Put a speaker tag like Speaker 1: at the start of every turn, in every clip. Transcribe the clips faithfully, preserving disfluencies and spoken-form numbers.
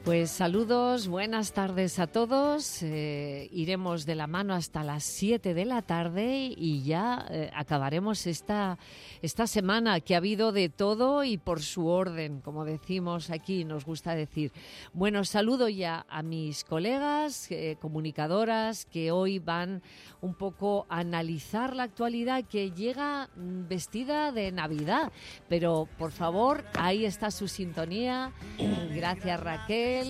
Speaker 1: Pues saludos, buenas tardes a todos. Eh, iremos de la mano hasta las siete de la tarde y ya eh, acabaremos esta, esta semana que ha habido de todo y por su orden, como decimos aquí, nos gusta decir. Bueno, saludo ya a mis colegas, eh, comunicadoras, que hoy van un poco a analizar la actualidad que llega vestida de Navidad. Pero, por favor, ahí está su sintonía. Gracias, Raquel.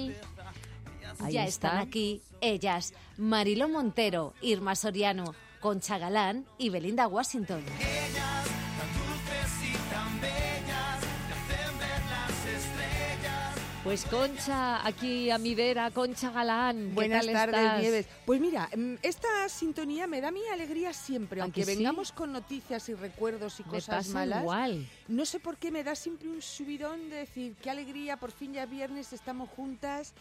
Speaker 1: Ahí
Speaker 2: ya
Speaker 1: está.
Speaker 2: están aquí ellas, Mariló Montero, Irma Soriano, Concha Galán y Belinda Washington.
Speaker 3: Ellas, tan dulces y tan bellas, te hacen ver las estrellas.
Speaker 1: Pues Concha, aquí a mi vera, Concha Galán. ¿Qué
Speaker 4: Buenas
Speaker 1: tal
Speaker 4: tardes,
Speaker 1: estás?
Speaker 4: Nieves. Pues mira, esta sintonía me da mi alegría siempre,
Speaker 1: ¿A
Speaker 4: aunque
Speaker 1: que sí?
Speaker 4: vengamos con noticias y recuerdos y
Speaker 1: Me
Speaker 4: cosas
Speaker 1: pasa
Speaker 4: malas.
Speaker 1: igual.
Speaker 4: No sé por qué me da siempre un subidón de decir qué alegría, por fin ya es viernes, estamos juntas.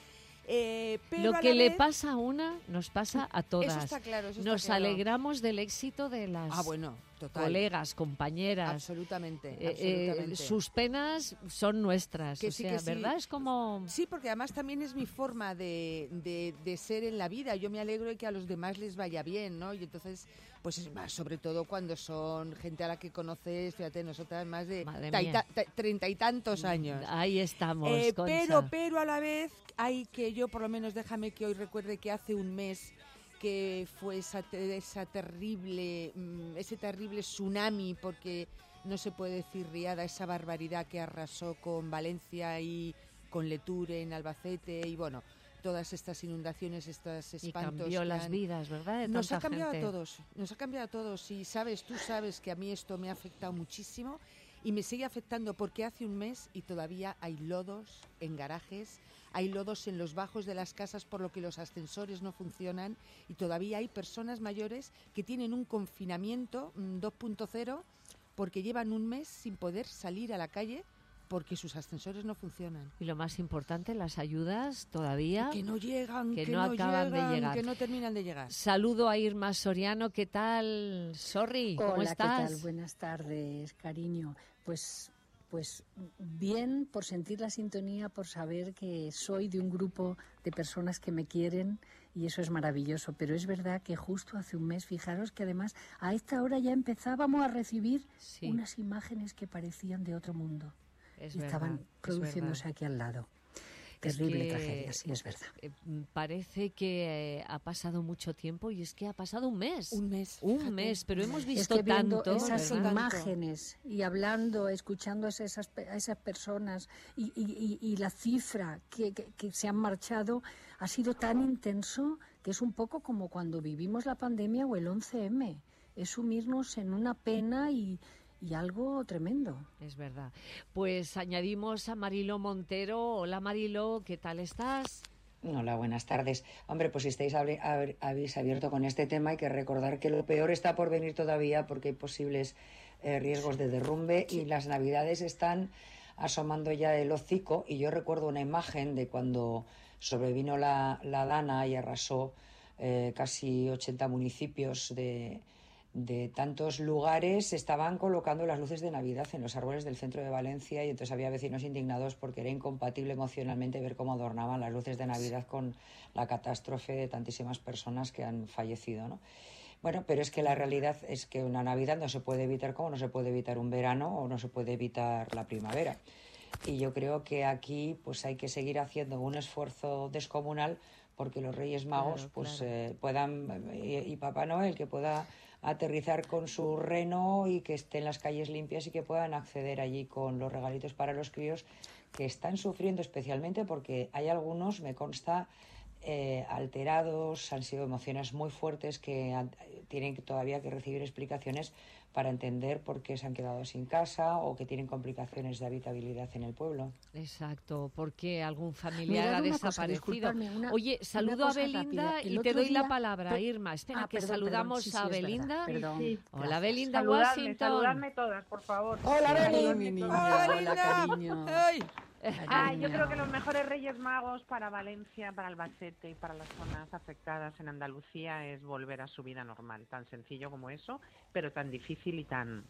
Speaker 4: Eh, pero
Speaker 1: Lo
Speaker 4: a
Speaker 1: que
Speaker 4: la
Speaker 1: le
Speaker 4: vez-
Speaker 1: pasa a una nos pasa a todas.
Speaker 4: Eso está claro, eso está
Speaker 1: Nos
Speaker 4: claro.
Speaker 1: alegramos del éxito de las
Speaker 4: Ah, bueno, total.
Speaker 1: colegas, compañeras.
Speaker 4: Absolutamente,
Speaker 1: Eh, eh,
Speaker 4: absolutamente.
Speaker 1: sus penas son nuestras,
Speaker 4: Que
Speaker 1: o
Speaker 4: sí,
Speaker 1: sea,
Speaker 4: que sí.
Speaker 1: ¿verdad? Es como...
Speaker 4: Sí, porque además también es mi forma de, de, de ser en la vida. Yo me alegro de que a los demás les vaya bien, ¿no? Y entonces, pues es más, sobre todo cuando son gente a la que conoces, fíjate, nosotras más de
Speaker 1: Madre
Speaker 4: ta-
Speaker 1: mía.
Speaker 4: ta- ta- treinta y tantos años.
Speaker 1: Ahí estamos,
Speaker 4: Eh,
Speaker 1: Concha.
Speaker 4: pero, pero a la vez hay que yo, por lo menos déjame que hoy recuerde que hace un mes que fue esa, te- esa terrible, mm, ese terrible tsunami, porque no se puede decir riada, esa barbaridad que arrasó con Valencia y con Leture en Albacete y bueno, todas estas inundaciones, estos
Speaker 1: Y
Speaker 4: espantos.
Speaker 1: cambió
Speaker 4: que
Speaker 1: las
Speaker 4: han-
Speaker 1: vidas, ¿verdad? De
Speaker 4: Nos ha
Speaker 1: tanta
Speaker 4: cambiado
Speaker 1: gente.
Speaker 4: a todos, nos ha cambiado a todos y sabes, tú sabes que a mí esto me ha afectado muchísimo y me sigue afectando porque hace un mes y todavía hay lodos en garajes, hay lodos en los bajos de las casas por lo que los ascensores no funcionan y todavía hay personas mayores que tienen un confinamiento mm, dos punto cero porque llevan un mes sin poder salir a la calle porque sus ascensores no funcionan.
Speaker 1: Y lo más importante, las ayudas todavía...
Speaker 4: Que no llegan,
Speaker 1: que
Speaker 4: que,
Speaker 1: no
Speaker 4: no,
Speaker 1: acaban de
Speaker 4: llegan,
Speaker 1: llegar.
Speaker 4: que no terminan de llegar.
Speaker 1: Saludo a Irma Soriano, ¿qué tal? Sorry, ¿cómo
Speaker 5: Hola,
Speaker 1: estás?
Speaker 5: ¿qué tal? Buenas tardes, cariño. Pues, pues bien por sentir la sintonía, por saber que soy de un grupo de personas que me quieren y eso es maravilloso. Pero es verdad que justo hace un mes, fijaros que además a esta hora ya empezábamos a recibir
Speaker 1: Sí.
Speaker 5: unas imágenes que parecían de otro mundo.
Speaker 1: Es
Speaker 5: y estaban
Speaker 1: verdad, es
Speaker 5: produciéndose
Speaker 1: verdad.
Speaker 5: aquí al lado.
Speaker 1: Es
Speaker 5: Terrible
Speaker 1: que,
Speaker 5: tragedia, sí, es verdad.
Speaker 1: eh, Parece que eh, ha pasado mucho tiempo y es que ha pasado un mes.
Speaker 4: Un mes,
Speaker 1: Un
Speaker 4: fíjate.
Speaker 1: mes, pero hemos
Speaker 5: Es
Speaker 1: visto
Speaker 5: que viendo
Speaker 1: tanto,
Speaker 5: esas
Speaker 1: ¿verdad?
Speaker 5: imágenes y hablando, escuchando a esas, a esas personas y, y- y- y la cifra que, que- que se han marchado ha sido tan intenso que es un poco como cuando vivimos la pandemia o el once eme. Es sumirnos en una pena y, y algo tremendo.
Speaker 1: Es verdad. Pues añadimos a Mariló Montero. Hola Mariló, ¿qué tal estás?
Speaker 6: Hola, buenas tardes. Hombre, pues si estáis abri- ab- habéis abierto con este tema, hay que recordar que lo peor está por venir todavía porque hay posibles eh, riesgos de derrumbe y las navidades están asomando ya el hocico. Y yo recuerdo una imagen de cuando sobrevino la, la Dana y arrasó eh, casi ochenta municipios de... de tantos lugares, estaban colocando las luces de Navidad en los árboles del centro de Valencia y entonces había vecinos indignados porque era incompatible emocionalmente ver cómo adornaban las luces de Navidad con la catástrofe de tantísimas personas que han fallecido, ¿no? Bueno, pero es que la realidad es que una Navidad no se puede evitar como no se puede evitar un verano o no se puede evitar la primavera. Y yo creo que aquí pues hay que seguir haciendo un esfuerzo descomunal porque los Reyes Magos
Speaker 1: Claro,
Speaker 6: pues
Speaker 1: claro.
Speaker 6: eh, puedan y, y Papá Noel que pueda aterrizar con su reno y que estén las calles limpias y que puedan acceder allí con los regalitos para los críos que están sufriendo especialmente porque hay algunos, me consta, eh, alterados, han sido emociones muy fuertes que han- tienen que todavía que recibir explicaciones para entender por qué se han quedado sin casa o que tienen complicaciones de habitabilidad en el pueblo.
Speaker 1: Exacto, porque algún familiar
Speaker 5: Mirad
Speaker 1: ha
Speaker 5: una cosa,
Speaker 1: desaparecido.
Speaker 5: disculpadme, una-
Speaker 1: Oye,
Speaker 5: una
Speaker 1: saludo a
Speaker 5: cosa
Speaker 1: Belinda
Speaker 5: rápida, que el
Speaker 1: y te
Speaker 5: otro
Speaker 1: doy la
Speaker 5: día-
Speaker 1: palabra,
Speaker 5: per-
Speaker 1: Irma. Espera,
Speaker 5: Ah,
Speaker 1: que
Speaker 5: perdón,
Speaker 1: saludamos
Speaker 5: perdón, sí, sí,
Speaker 1: a
Speaker 5: es verdad,
Speaker 1: Belinda.
Speaker 5: perdón.
Speaker 7: Sí, sí.
Speaker 1: Hola,
Speaker 5: Gracias.
Speaker 1: Belinda
Speaker 7: Saludadme,
Speaker 1: Washington.
Speaker 7: saludadme todas, por favor.
Speaker 4: Hola,
Speaker 7: Saludadme
Speaker 4: Beli.
Speaker 7: todas.
Speaker 5: mi niña.
Speaker 4: Hola,
Speaker 5: Hola,
Speaker 4: linda.
Speaker 5: cariño.
Speaker 4: Ay.
Speaker 7: Ah, yo
Speaker 5: Cariño.
Speaker 7: creo que los mejores Reyes Magos para Valencia, para Albacete y para las zonas afectadas en Andalucía es volver a su vida normal, tan sencillo como eso, pero tan difícil y tan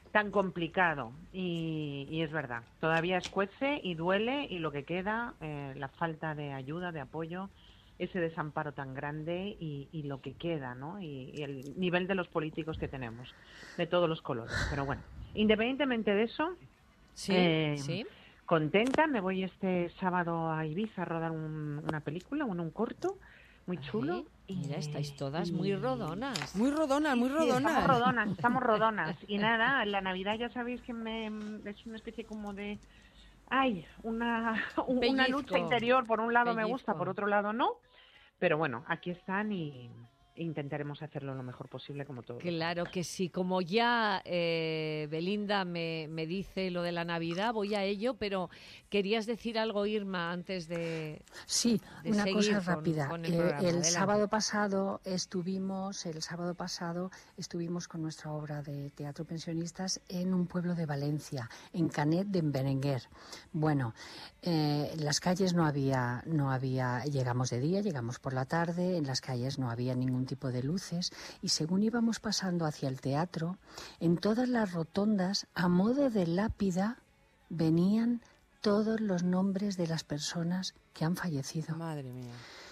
Speaker 7: tan complicado. Y, y es verdad, todavía escuece y duele, y lo que queda, eh, la falta de ayuda, de apoyo, ese desamparo tan grande y, y lo que queda, ¿no? Y, y el nivel de los políticos que tenemos, de todos los colores. Pero bueno, independientemente de eso,
Speaker 1: Sí,
Speaker 7: eh,
Speaker 1: sí.
Speaker 7: contenta, me voy este sábado a Ibiza a rodar un- una película, un, un corto muy chulo.
Speaker 1: Ay, mira,
Speaker 7: y-
Speaker 1: estáis todas muy rodonas.
Speaker 4: Muy rodonas, muy
Speaker 7: Sí,
Speaker 4: rodonas.
Speaker 7: estamos rodonas, estamos rodonas. Y nada, la Navidad ya sabéis que me, es una especie como de... Ay, una, un- una
Speaker 1: Pellizco.
Speaker 7: lucha interior. Por un lado me gusta,
Speaker 1: Pellizco.
Speaker 7: por otro lado no. Pero bueno, aquí están y intentaremos hacerlo lo mejor posible como todos.
Speaker 1: Claro que sí, como ya eh, Belinda me, me dice lo de la Navidad, voy a ello, pero querías decir algo, Irma, antes de...
Speaker 5: Sí,
Speaker 1: de
Speaker 5: una
Speaker 1: seguir
Speaker 5: cosa
Speaker 1: con-
Speaker 5: rápida.
Speaker 1: con el
Speaker 5: Eh,
Speaker 1: programa.
Speaker 5: el
Speaker 1: Adelante.
Speaker 5: sábado pasado estuvimos, el sábado pasado estuvimos con nuestra obra de teatro pensionistas en un pueblo de Valencia, en Canet de Berenguer. Bueno, eh, en las calles no había, no había, llegamos de día, llegamos por la tarde, en las calles no había ningún tipo de luces y según íbamos pasando hacia el teatro, en todas las rotondas, a modo de lápida, venían todos los nombres de las personas que han fallecido.
Speaker 4: Madre mía.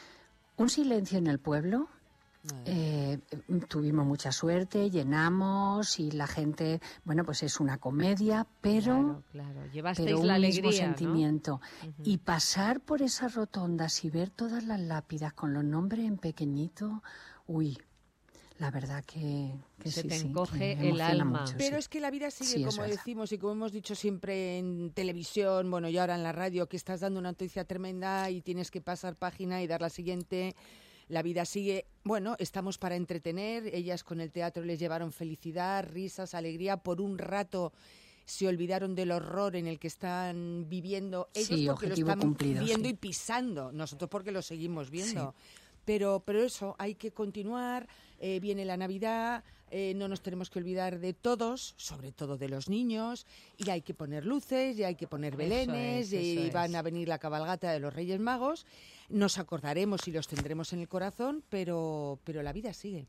Speaker 5: Un silencio en el pueblo.
Speaker 4: Madre.
Speaker 5: Eh, tuvimos mucha suerte, llenamos y la gente, bueno, pues es una comedia, pero,
Speaker 1: Claro, claro. Llevasteis
Speaker 5: pero un
Speaker 1: la
Speaker 5: mismo
Speaker 1: alegría, ¿no?
Speaker 5: sentimiento.
Speaker 1: Ujú.
Speaker 5: Y pasar por esas rotondas y ver todas las lápidas con los nombres en pequeñito, uy, la verdad que, que
Speaker 1: Se
Speaker 5: sí,
Speaker 1: te
Speaker 5: sí,
Speaker 1: encoge
Speaker 5: que
Speaker 1: el
Speaker 5: emociona
Speaker 1: alma.
Speaker 5: mucho,
Speaker 4: Pero
Speaker 5: sí.
Speaker 4: es que la vida sigue,
Speaker 5: Sí, es
Speaker 4: como
Speaker 5: verdad.
Speaker 4: decimos y como hemos dicho siempre en televisión, bueno, y ahora en la radio, que estás dando una noticia tremenda y tienes que pasar página y dar la siguiente. La vida sigue. Bueno, estamos para entretener. Ellas con el teatro les llevaron felicidad, risas, alegría. Por un rato se olvidaron del horror en el que están viviendo ellos
Speaker 5: Sí,
Speaker 4: porque lo
Speaker 5: objetivo
Speaker 4: están
Speaker 5: cumplido,
Speaker 4: viendo
Speaker 5: sí.
Speaker 4: y pisando. Nosotros porque lo seguimos viendo. Pero, pero eso, hay que continuar. Eh, viene la Navidad, eh, no nos tenemos que olvidar de todos, sobre todo de los niños, y hay que poner luces, y hay que poner
Speaker 1: Eso
Speaker 4: belenes,
Speaker 1: es,
Speaker 4: y
Speaker 1: eso
Speaker 4: van
Speaker 1: es.
Speaker 4: a venir la cabalgata de los Reyes Magos. Nos acordaremos y los tendremos en el corazón, pero, pero la vida sigue.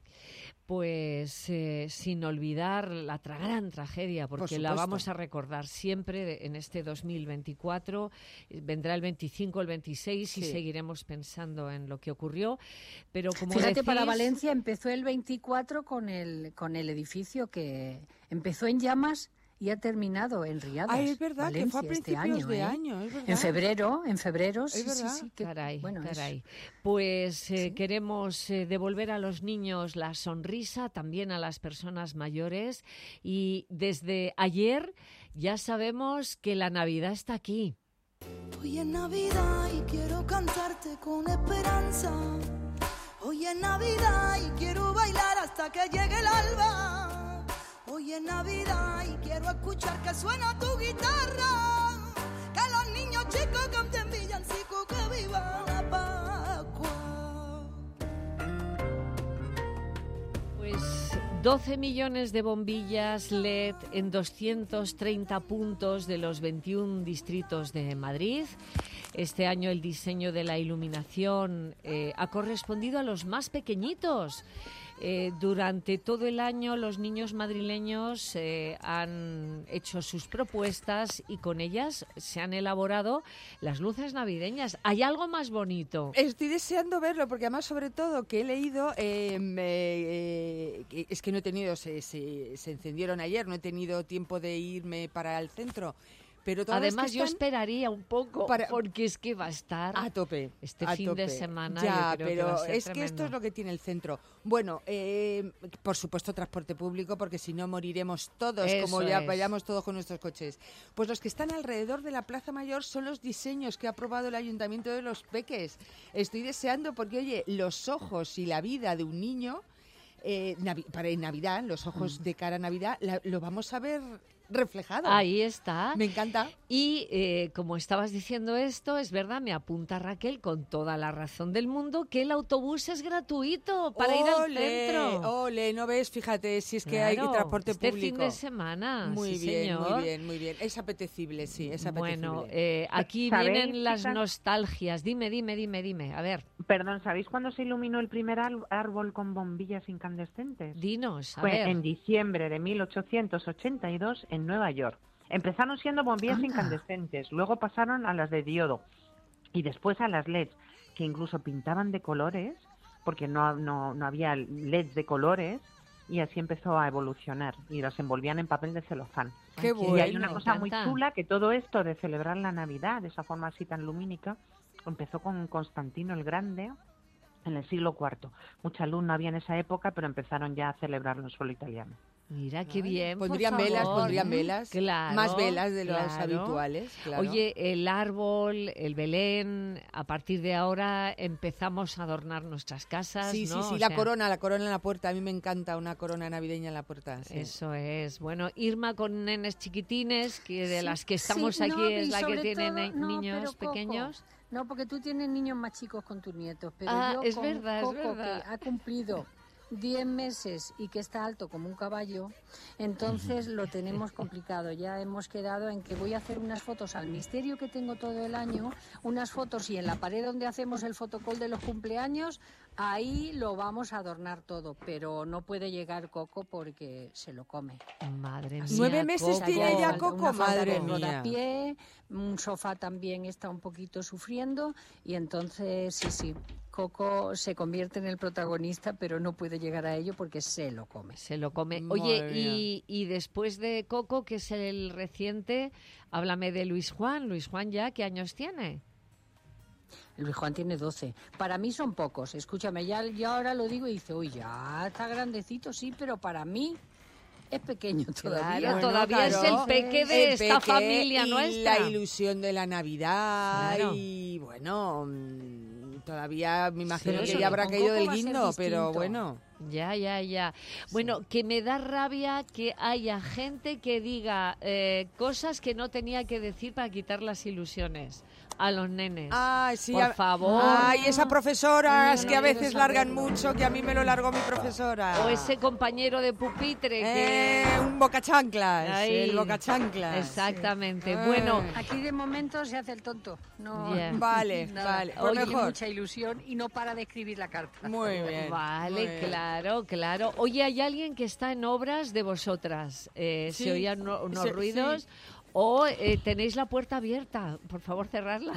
Speaker 1: Pues eh, sin olvidar la tra- gran tragedia, porque la
Speaker 4: supuesto.
Speaker 1: vamos a recordar siempre de- en este dos mil veinticuatro. Eh, Vendrá el veinticinco, el veintiséis y
Speaker 4: Sí.
Speaker 1: seguiremos pensando en lo que ocurrió. Pero como
Speaker 5: Fíjate, para
Speaker 1: decís-
Speaker 5: Valencia empezó el veinticuatro con el, con el edificio que empezó en llamas y ha terminado en Riadas.
Speaker 4: Ah, es verdad, que fue a
Speaker 5: Valencia, este
Speaker 4: principios
Speaker 5: año,
Speaker 4: de
Speaker 5: ¿eh?
Speaker 4: año, es verdad.
Speaker 5: En febrero, en febrero, sí, sí,
Speaker 4: verdad.
Speaker 5: sí. que-
Speaker 1: Caray,
Speaker 5: bueno, es-
Speaker 1: caray. Pues eh, queremos eh, devolver a los niños la sonrisa, también a las personas mayores. Y desde ayer ya sabemos que la Navidad está aquí.
Speaker 8: Hoy es Navidad y quiero cantarte con esperanza. Hoy es Navidad y quiero bailar hasta que llegue el alba. Hoy es Navidad y quiero escuchar que suena tu guitarra. Que los niños chicos canten villancicos, que viva la Pascua.
Speaker 1: Pues doce millones de bombillas L E D en doscientos treinta puntos de los veintiún distritos de Madrid. Este año el diseño de la iluminación eh, ha correspondido a los más pequeñitos. Eh, durante todo el año los niños madrileños eh, han hecho sus propuestas y con ellas se han elaborado las luces navideñas. ¿Hay algo más bonito?
Speaker 4: Estoy deseando verlo, porque además, sobre todo, que he leído, eh, me- eh, que- es que no he tenido, se, se, se encendieron ayer, no he tenido tiempo de irme para el centro, pero todas las
Speaker 1: Además,
Speaker 4: que
Speaker 1: yo
Speaker 4: están
Speaker 1: esperaría un poco,
Speaker 4: para-
Speaker 1: porque es que va a estar
Speaker 4: a tope.
Speaker 1: este
Speaker 4: a
Speaker 1: fin
Speaker 4: tope.
Speaker 1: de semana.
Speaker 4: Ya,
Speaker 1: yo creo
Speaker 4: pero
Speaker 1: que va a ser
Speaker 4: es que esto
Speaker 1: tremendo.
Speaker 4: es lo que tiene el centro. Bueno, eh, por supuesto, transporte público, porque si no moriremos todos, como
Speaker 1: Eso
Speaker 4: ya
Speaker 1: es.
Speaker 4: vayamos todos con nuestros coches. Pues los que están alrededor de la Plaza Mayor son los diseños que ha aprobado el Ayuntamiento de Los Peques. Estoy deseando, porque, oye, los ojos y la vida de un niño, eh, navi- para en Navidad, los
Speaker 1: Mm.
Speaker 4: ojos de cara a Navidad, la- lo vamos a ver reflejado.
Speaker 1: Ahí está.
Speaker 4: Me encanta.
Speaker 1: Y eh, como estabas diciendo esto, es verdad, me apunta Raquel con toda la razón del mundo que el autobús es gratuito para ir al
Speaker 4: Ole,
Speaker 1: centro.
Speaker 4: Ole, ¿no ves? Fíjate, si es que hay
Speaker 1: Claro,
Speaker 4: transporte
Speaker 1: este
Speaker 4: público.
Speaker 1: fin de semana,
Speaker 4: Muy
Speaker 1: sí,
Speaker 4: bien,
Speaker 1: señor.
Speaker 4: muy bien, muy bien. Es apetecible, sí, es apetecible.
Speaker 1: Bueno, eh, aquí
Speaker 7: ¿Sabéis,
Speaker 1: vienen las
Speaker 7: chicas?
Speaker 1: nostalgias. Dime, dime, dime, dime. A ver.
Speaker 7: Perdón, ¿sabéis cuándo se iluminó el primer al- árbol con bombillas incandescentes?
Speaker 1: Dinos, a
Speaker 7: Fue
Speaker 1: ver.
Speaker 7: en diciembre de mil ochocientos ochenta y dos en Nueva York. Empezaron siendo bombillas
Speaker 5: Anda.
Speaker 7: incandescentes, luego pasaron a las de diodo y después a las L E Ds, que incluso pintaban de colores, porque no, no, no había L E Ds de colores, y así empezó a evolucionar y las envolvían en papel de celofán.
Speaker 4: Qué
Speaker 7: Y hay
Speaker 4: bueno.
Speaker 7: una
Speaker 1: me
Speaker 7: cosa muy
Speaker 1: encanta.
Speaker 7: chula, que todo esto de celebrar la Navidad de esa forma así tan lumínica empezó con Constantino el Grande en el siglo cuarto. Mucha luz no había en esa época, pero empezaron ya a celebrarlo en suelo italiano.
Speaker 1: Mira qué
Speaker 4: Ay,
Speaker 1: bien. por
Speaker 4: Pondrían velas,
Speaker 1: favor.
Speaker 4: pondrían velas.
Speaker 1: Claro,
Speaker 4: Más velas de las
Speaker 1: claro.
Speaker 4: habituales, claro.
Speaker 1: Oye, el árbol, el Belén, a partir de ahora empezamos a adornar nuestras casas,
Speaker 4: Sí,
Speaker 1: ¿no?
Speaker 4: sí, sí,
Speaker 1: O
Speaker 4: la
Speaker 1: sea,
Speaker 4: corona, la corona en la puerta. A mí me encanta una corona navideña en la puerta. Sí.
Speaker 1: Eso es. Bueno, Irma con nenes chiquitines, que de
Speaker 5: Sí,
Speaker 1: las que estamos
Speaker 5: sí,
Speaker 1: aquí
Speaker 5: no,
Speaker 1: es
Speaker 5: y
Speaker 1: la que
Speaker 5: sobre
Speaker 1: tiene
Speaker 5: todo-
Speaker 1: ne-
Speaker 5: no,
Speaker 1: niños
Speaker 5: pero Coco,
Speaker 1: pequeños.
Speaker 5: No, porque tú tienes niños más chicos con tus nietos, pero
Speaker 1: Ah,
Speaker 5: yo
Speaker 1: es
Speaker 5: con
Speaker 1: verdad, es
Speaker 5: Coco,
Speaker 1: verdad.
Speaker 5: que ha cumplido diez meses y que está alto como un caballo, entonces lo tenemos complicado. Ya hemos quedado en que voy a hacer unas fotos al misterio que tengo todo el año, unas fotos, y en la pared donde hacemos el fotocall de los cumpleaños, ahí lo vamos a adornar todo, pero no puede llegar Coco porque se lo come.
Speaker 1: Madre mía.
Speaker 4: Nueve meses
Speaker 1: Coco.
Speaker 4: tiene ya
Speaker 5: Una
Speaker 4: Coco,
Speaker 5: falta
Speaker 4: madre
Speaker 5: de
Speaker 4: mía.
Speaker 5: rodapié, un sofá también está un poquito sufriendo y entonces sí, sí, Coco se convierte en el protagonista, pero no puede llegar a ello porque se lo come.
Speaker 1: Se lo come.
Speaker 4: Madre
Speaker 1: Oye, y, y después de Coco, que es el reciente, háblame de Luis Juan. Luis Juan ya, ¿qué años tiene?
Speaker 5: Luis Juan tiene doce. Para mí son pocos. Escúchame, ya, ya ahora lo digo y dice, uy, ya está grandecito, sí, pero para mí es pequeño todavía.
Speaker 1: Claro,
Speaker 4: Bueno,
Speaker 1: todavía es
Speaker 4: claro.
Speaker 1: el peque de
Speaker 4: El
Speaker 1: esta
Speaker 4: peque
Speaker 1: familia
Speaker 4: y
Speaker 1: nuestra.
Speaker 4: la ilusión de la Navidad
Speaker 1: Claro.
Speaker 4: y bueno, mm, todavía me imagino
Speaker 1: Sí,
Speaker 4: que ya habrá
Speaker 5: con
Speaker 4: caído
Speaker 5: Coco
Speaker 4: del
Speaker 5: va a ser
Speaker 4: guindo, pero
Speaker 5: distinto.
Speaker 4: bueno.
Speaker 1: Ya, ya, ya. Bueno, que me da rabia que haya gente que diga eh, cosas que no tenía que decir para quitar las ilusiones a los nenes.
Speaker 4: Ay, sí,
Speaker 1: Por
Speaker 4: a-
Speaker 1: favor.
Speaker 4: Ay, esas profesoras
Speaker 5: No,
Speaker 4: que a
Speaker 5: no quiero
Speaker 4: veces largan
Speaker 5: saberlo.
Speaker 4: mucho, que a mí me lo largó mi profesora.
Speaker 1: O ese compañero de pupitre que...
Speaker 4: Eh, un bocachanclas,
Speaker 1: Ay,
Speaker 4: el bocachanclas.
Speaker 1: Exactamente.
Speaker 4: Sí.
Speaker 1: Bueno,
Speaker 4: Ay.
Speaker 5: Aquí de momento se hace el tonto. No,
Speaker 1: Ya.
Speaker 4: Vale,
Speaker 5: nada.
Speaker 4: vale. Pues
Speaker 5: Oye,
Speaker 4: mejor.
Speaker 5: mucha ilusión y no para de escribir la carta.
Speaker 4: Muy bien.
Speaker 1: vale,
Speaker 4: muy bien.
Speaker 1: claro, claro. Oye, ¿hay alguien que está en obras de vosotras? Eh,
Speaker 4: Sí,
Speaker 1: ¿Se oían uno- unos
Speaker 4: sí,
Speaker 1: ruidos?
Speaker 4: sí.
Speaker 1: ¿O eh, tenéis la puerta abierta? Por favor, cerrarla.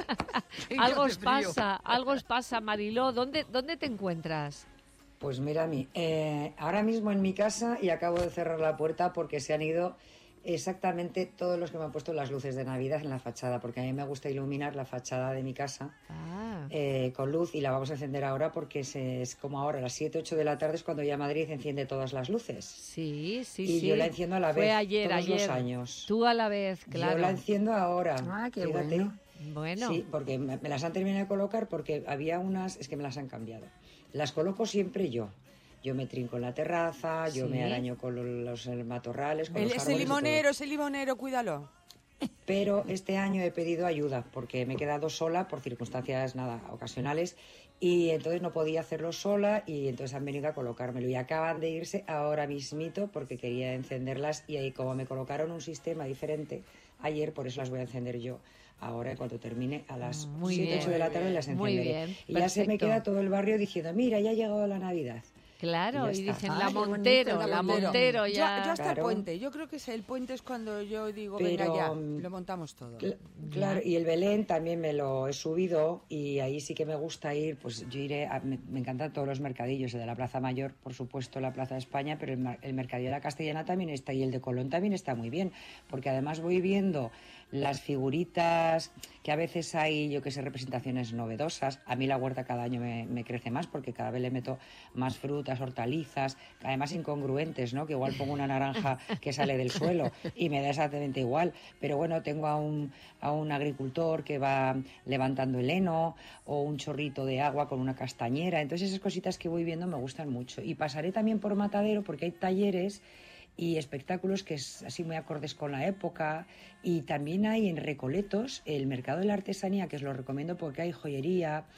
Speaker 1: algo
Speaker 5: hace
Speaker 1: os
Speaker 5: frío.
Speaker 1: pasa, algo os pasa, Mariló. ¿Dónde, dónde te encuentras?
Speaker 6: Pues mira, a mí, eh, ahora mismo en mi casa y acabo de cerrar la puerta porque se han ido exactamente todos los que me han puesto las luces de Navidad en la fachada, porque a mí me gusta iluminar la fachada de mi casa
Speaker 1: Ah,
Speaker 6: eh, con luz y la vamos a encender ahora porque se- es como ahora, a las siete, ocho de la tarde es cuando ya Madrid enciende todas las luces.
Speaker 1: sí, sí,
Speaker 6: Y
Speaker 1: sí.
Speaker 6: yo la enciendo a la
Speaker 1: Fue
Speaker 6: vez,
Speaker 1: ayer,
Speaker 6: todos
Speaker 1: ayer.
Speaker 6: los años.
Speaker 1: Tú a la vez, claro.
Speaker 6: Yo la enciendo ahora.
Speaker 5: Ah, qué
Speaker 6: fíjate.
Speaker 5: bueno.
Speaker 1: Bueno,
Speaker 6: Sí, porque me, me las han terminado de colocar porque había unas, es que me las han cambiado. Las coloco siempre yo. Yo me trinco en la terraza, yo
Speaker 1: Sí.
Speaker 6: me araño con lo- los, eh, matorrales, con
Speaker 4: El-
Speaker 6: los
Speaker 4: ese
Speaker 6: árboles y todo.
Speaker 4: limonero, ese limonero, cuídalo.
Speaker 6: Pero este año he pedido ayuda porque me he quedado sola por circunstancias nada ocasionales y entonces no podía hacerlo sola y entonces han venido a colocármelo y acaban de irse ahora mismito porque quería encenderlas y ahí como me colocaron un sistema diferente ayer, por eso las voy a encender yo ahora cuando termine a las
Speaker 1: Muy
Speaker 6: siete,
Speaker 1: bien.
Speaker 6: ocho de la tarde las
Speaker 1: Muy
Speaker 6: encenderé.
Speaker 1: bien,
Speaker 6: Y ya se me
Speaker 1: perfecto.
Speaker 6: queda todo el barrio diciendo, mira, ya ha llegado la Navidad.
Speaker 1: claro.
Speaker 6: Y
Speaker 1: Y
Speaker 6: ya está.
Speaker 1: dicen,
Speaker 5: Ay,
Speaker 1: la
Speaker 5: qué bonito,
Speaker 1: Montero,
Speaker 5: la
Speaker 1: la
Speaker 5: Montero.
Speaker 1: Montero
Speaker 4: Yo,
Speaker 1: ya.
Speaker 4: yo hasta
Speaker 6: Claro.
Speaker 4: el puente. Yo creo que es el puente es cuando yo digo,
Speaker 6: Pero,
Speaker 4: venga ya,
Speaker 6: mm,
Speaker 4: lo montamos todo.
Speaker 6: Cl- Claro, y el Belén también me lo he subido y ahí sí que me gusta ir, pues yo iré, a- me, me encantan todos los mercadillos, el de la Plaza Mayor, por supuesto, la Plaza de España, pero el, mar- el mercadillo de la Castellana también está y el de Colón también está muy bien, porque además voy viendo las figuritas, que a veces hay, yo que sé, representaciones novedosas. A mí la huerta cada año me, me crece más porque cada vez le meto más frutas, hortalizas, además incongruentes, ¿no? Que igual pongo una naranja que sale del suelo y me da exactamente igual. Pero bueno, tengo a un, a un agricultor que va levantando el heno o un chorrito de agua con una castañera. Entonces esas cositas que voy viendo me gustan mucho. Y pasaré también por Matadero porque hay talleres y espectáculos que es así muy acordes con la época y también hay en Recoletos el mercado de la artesanía, que os lo recomiendo porque hay joyería,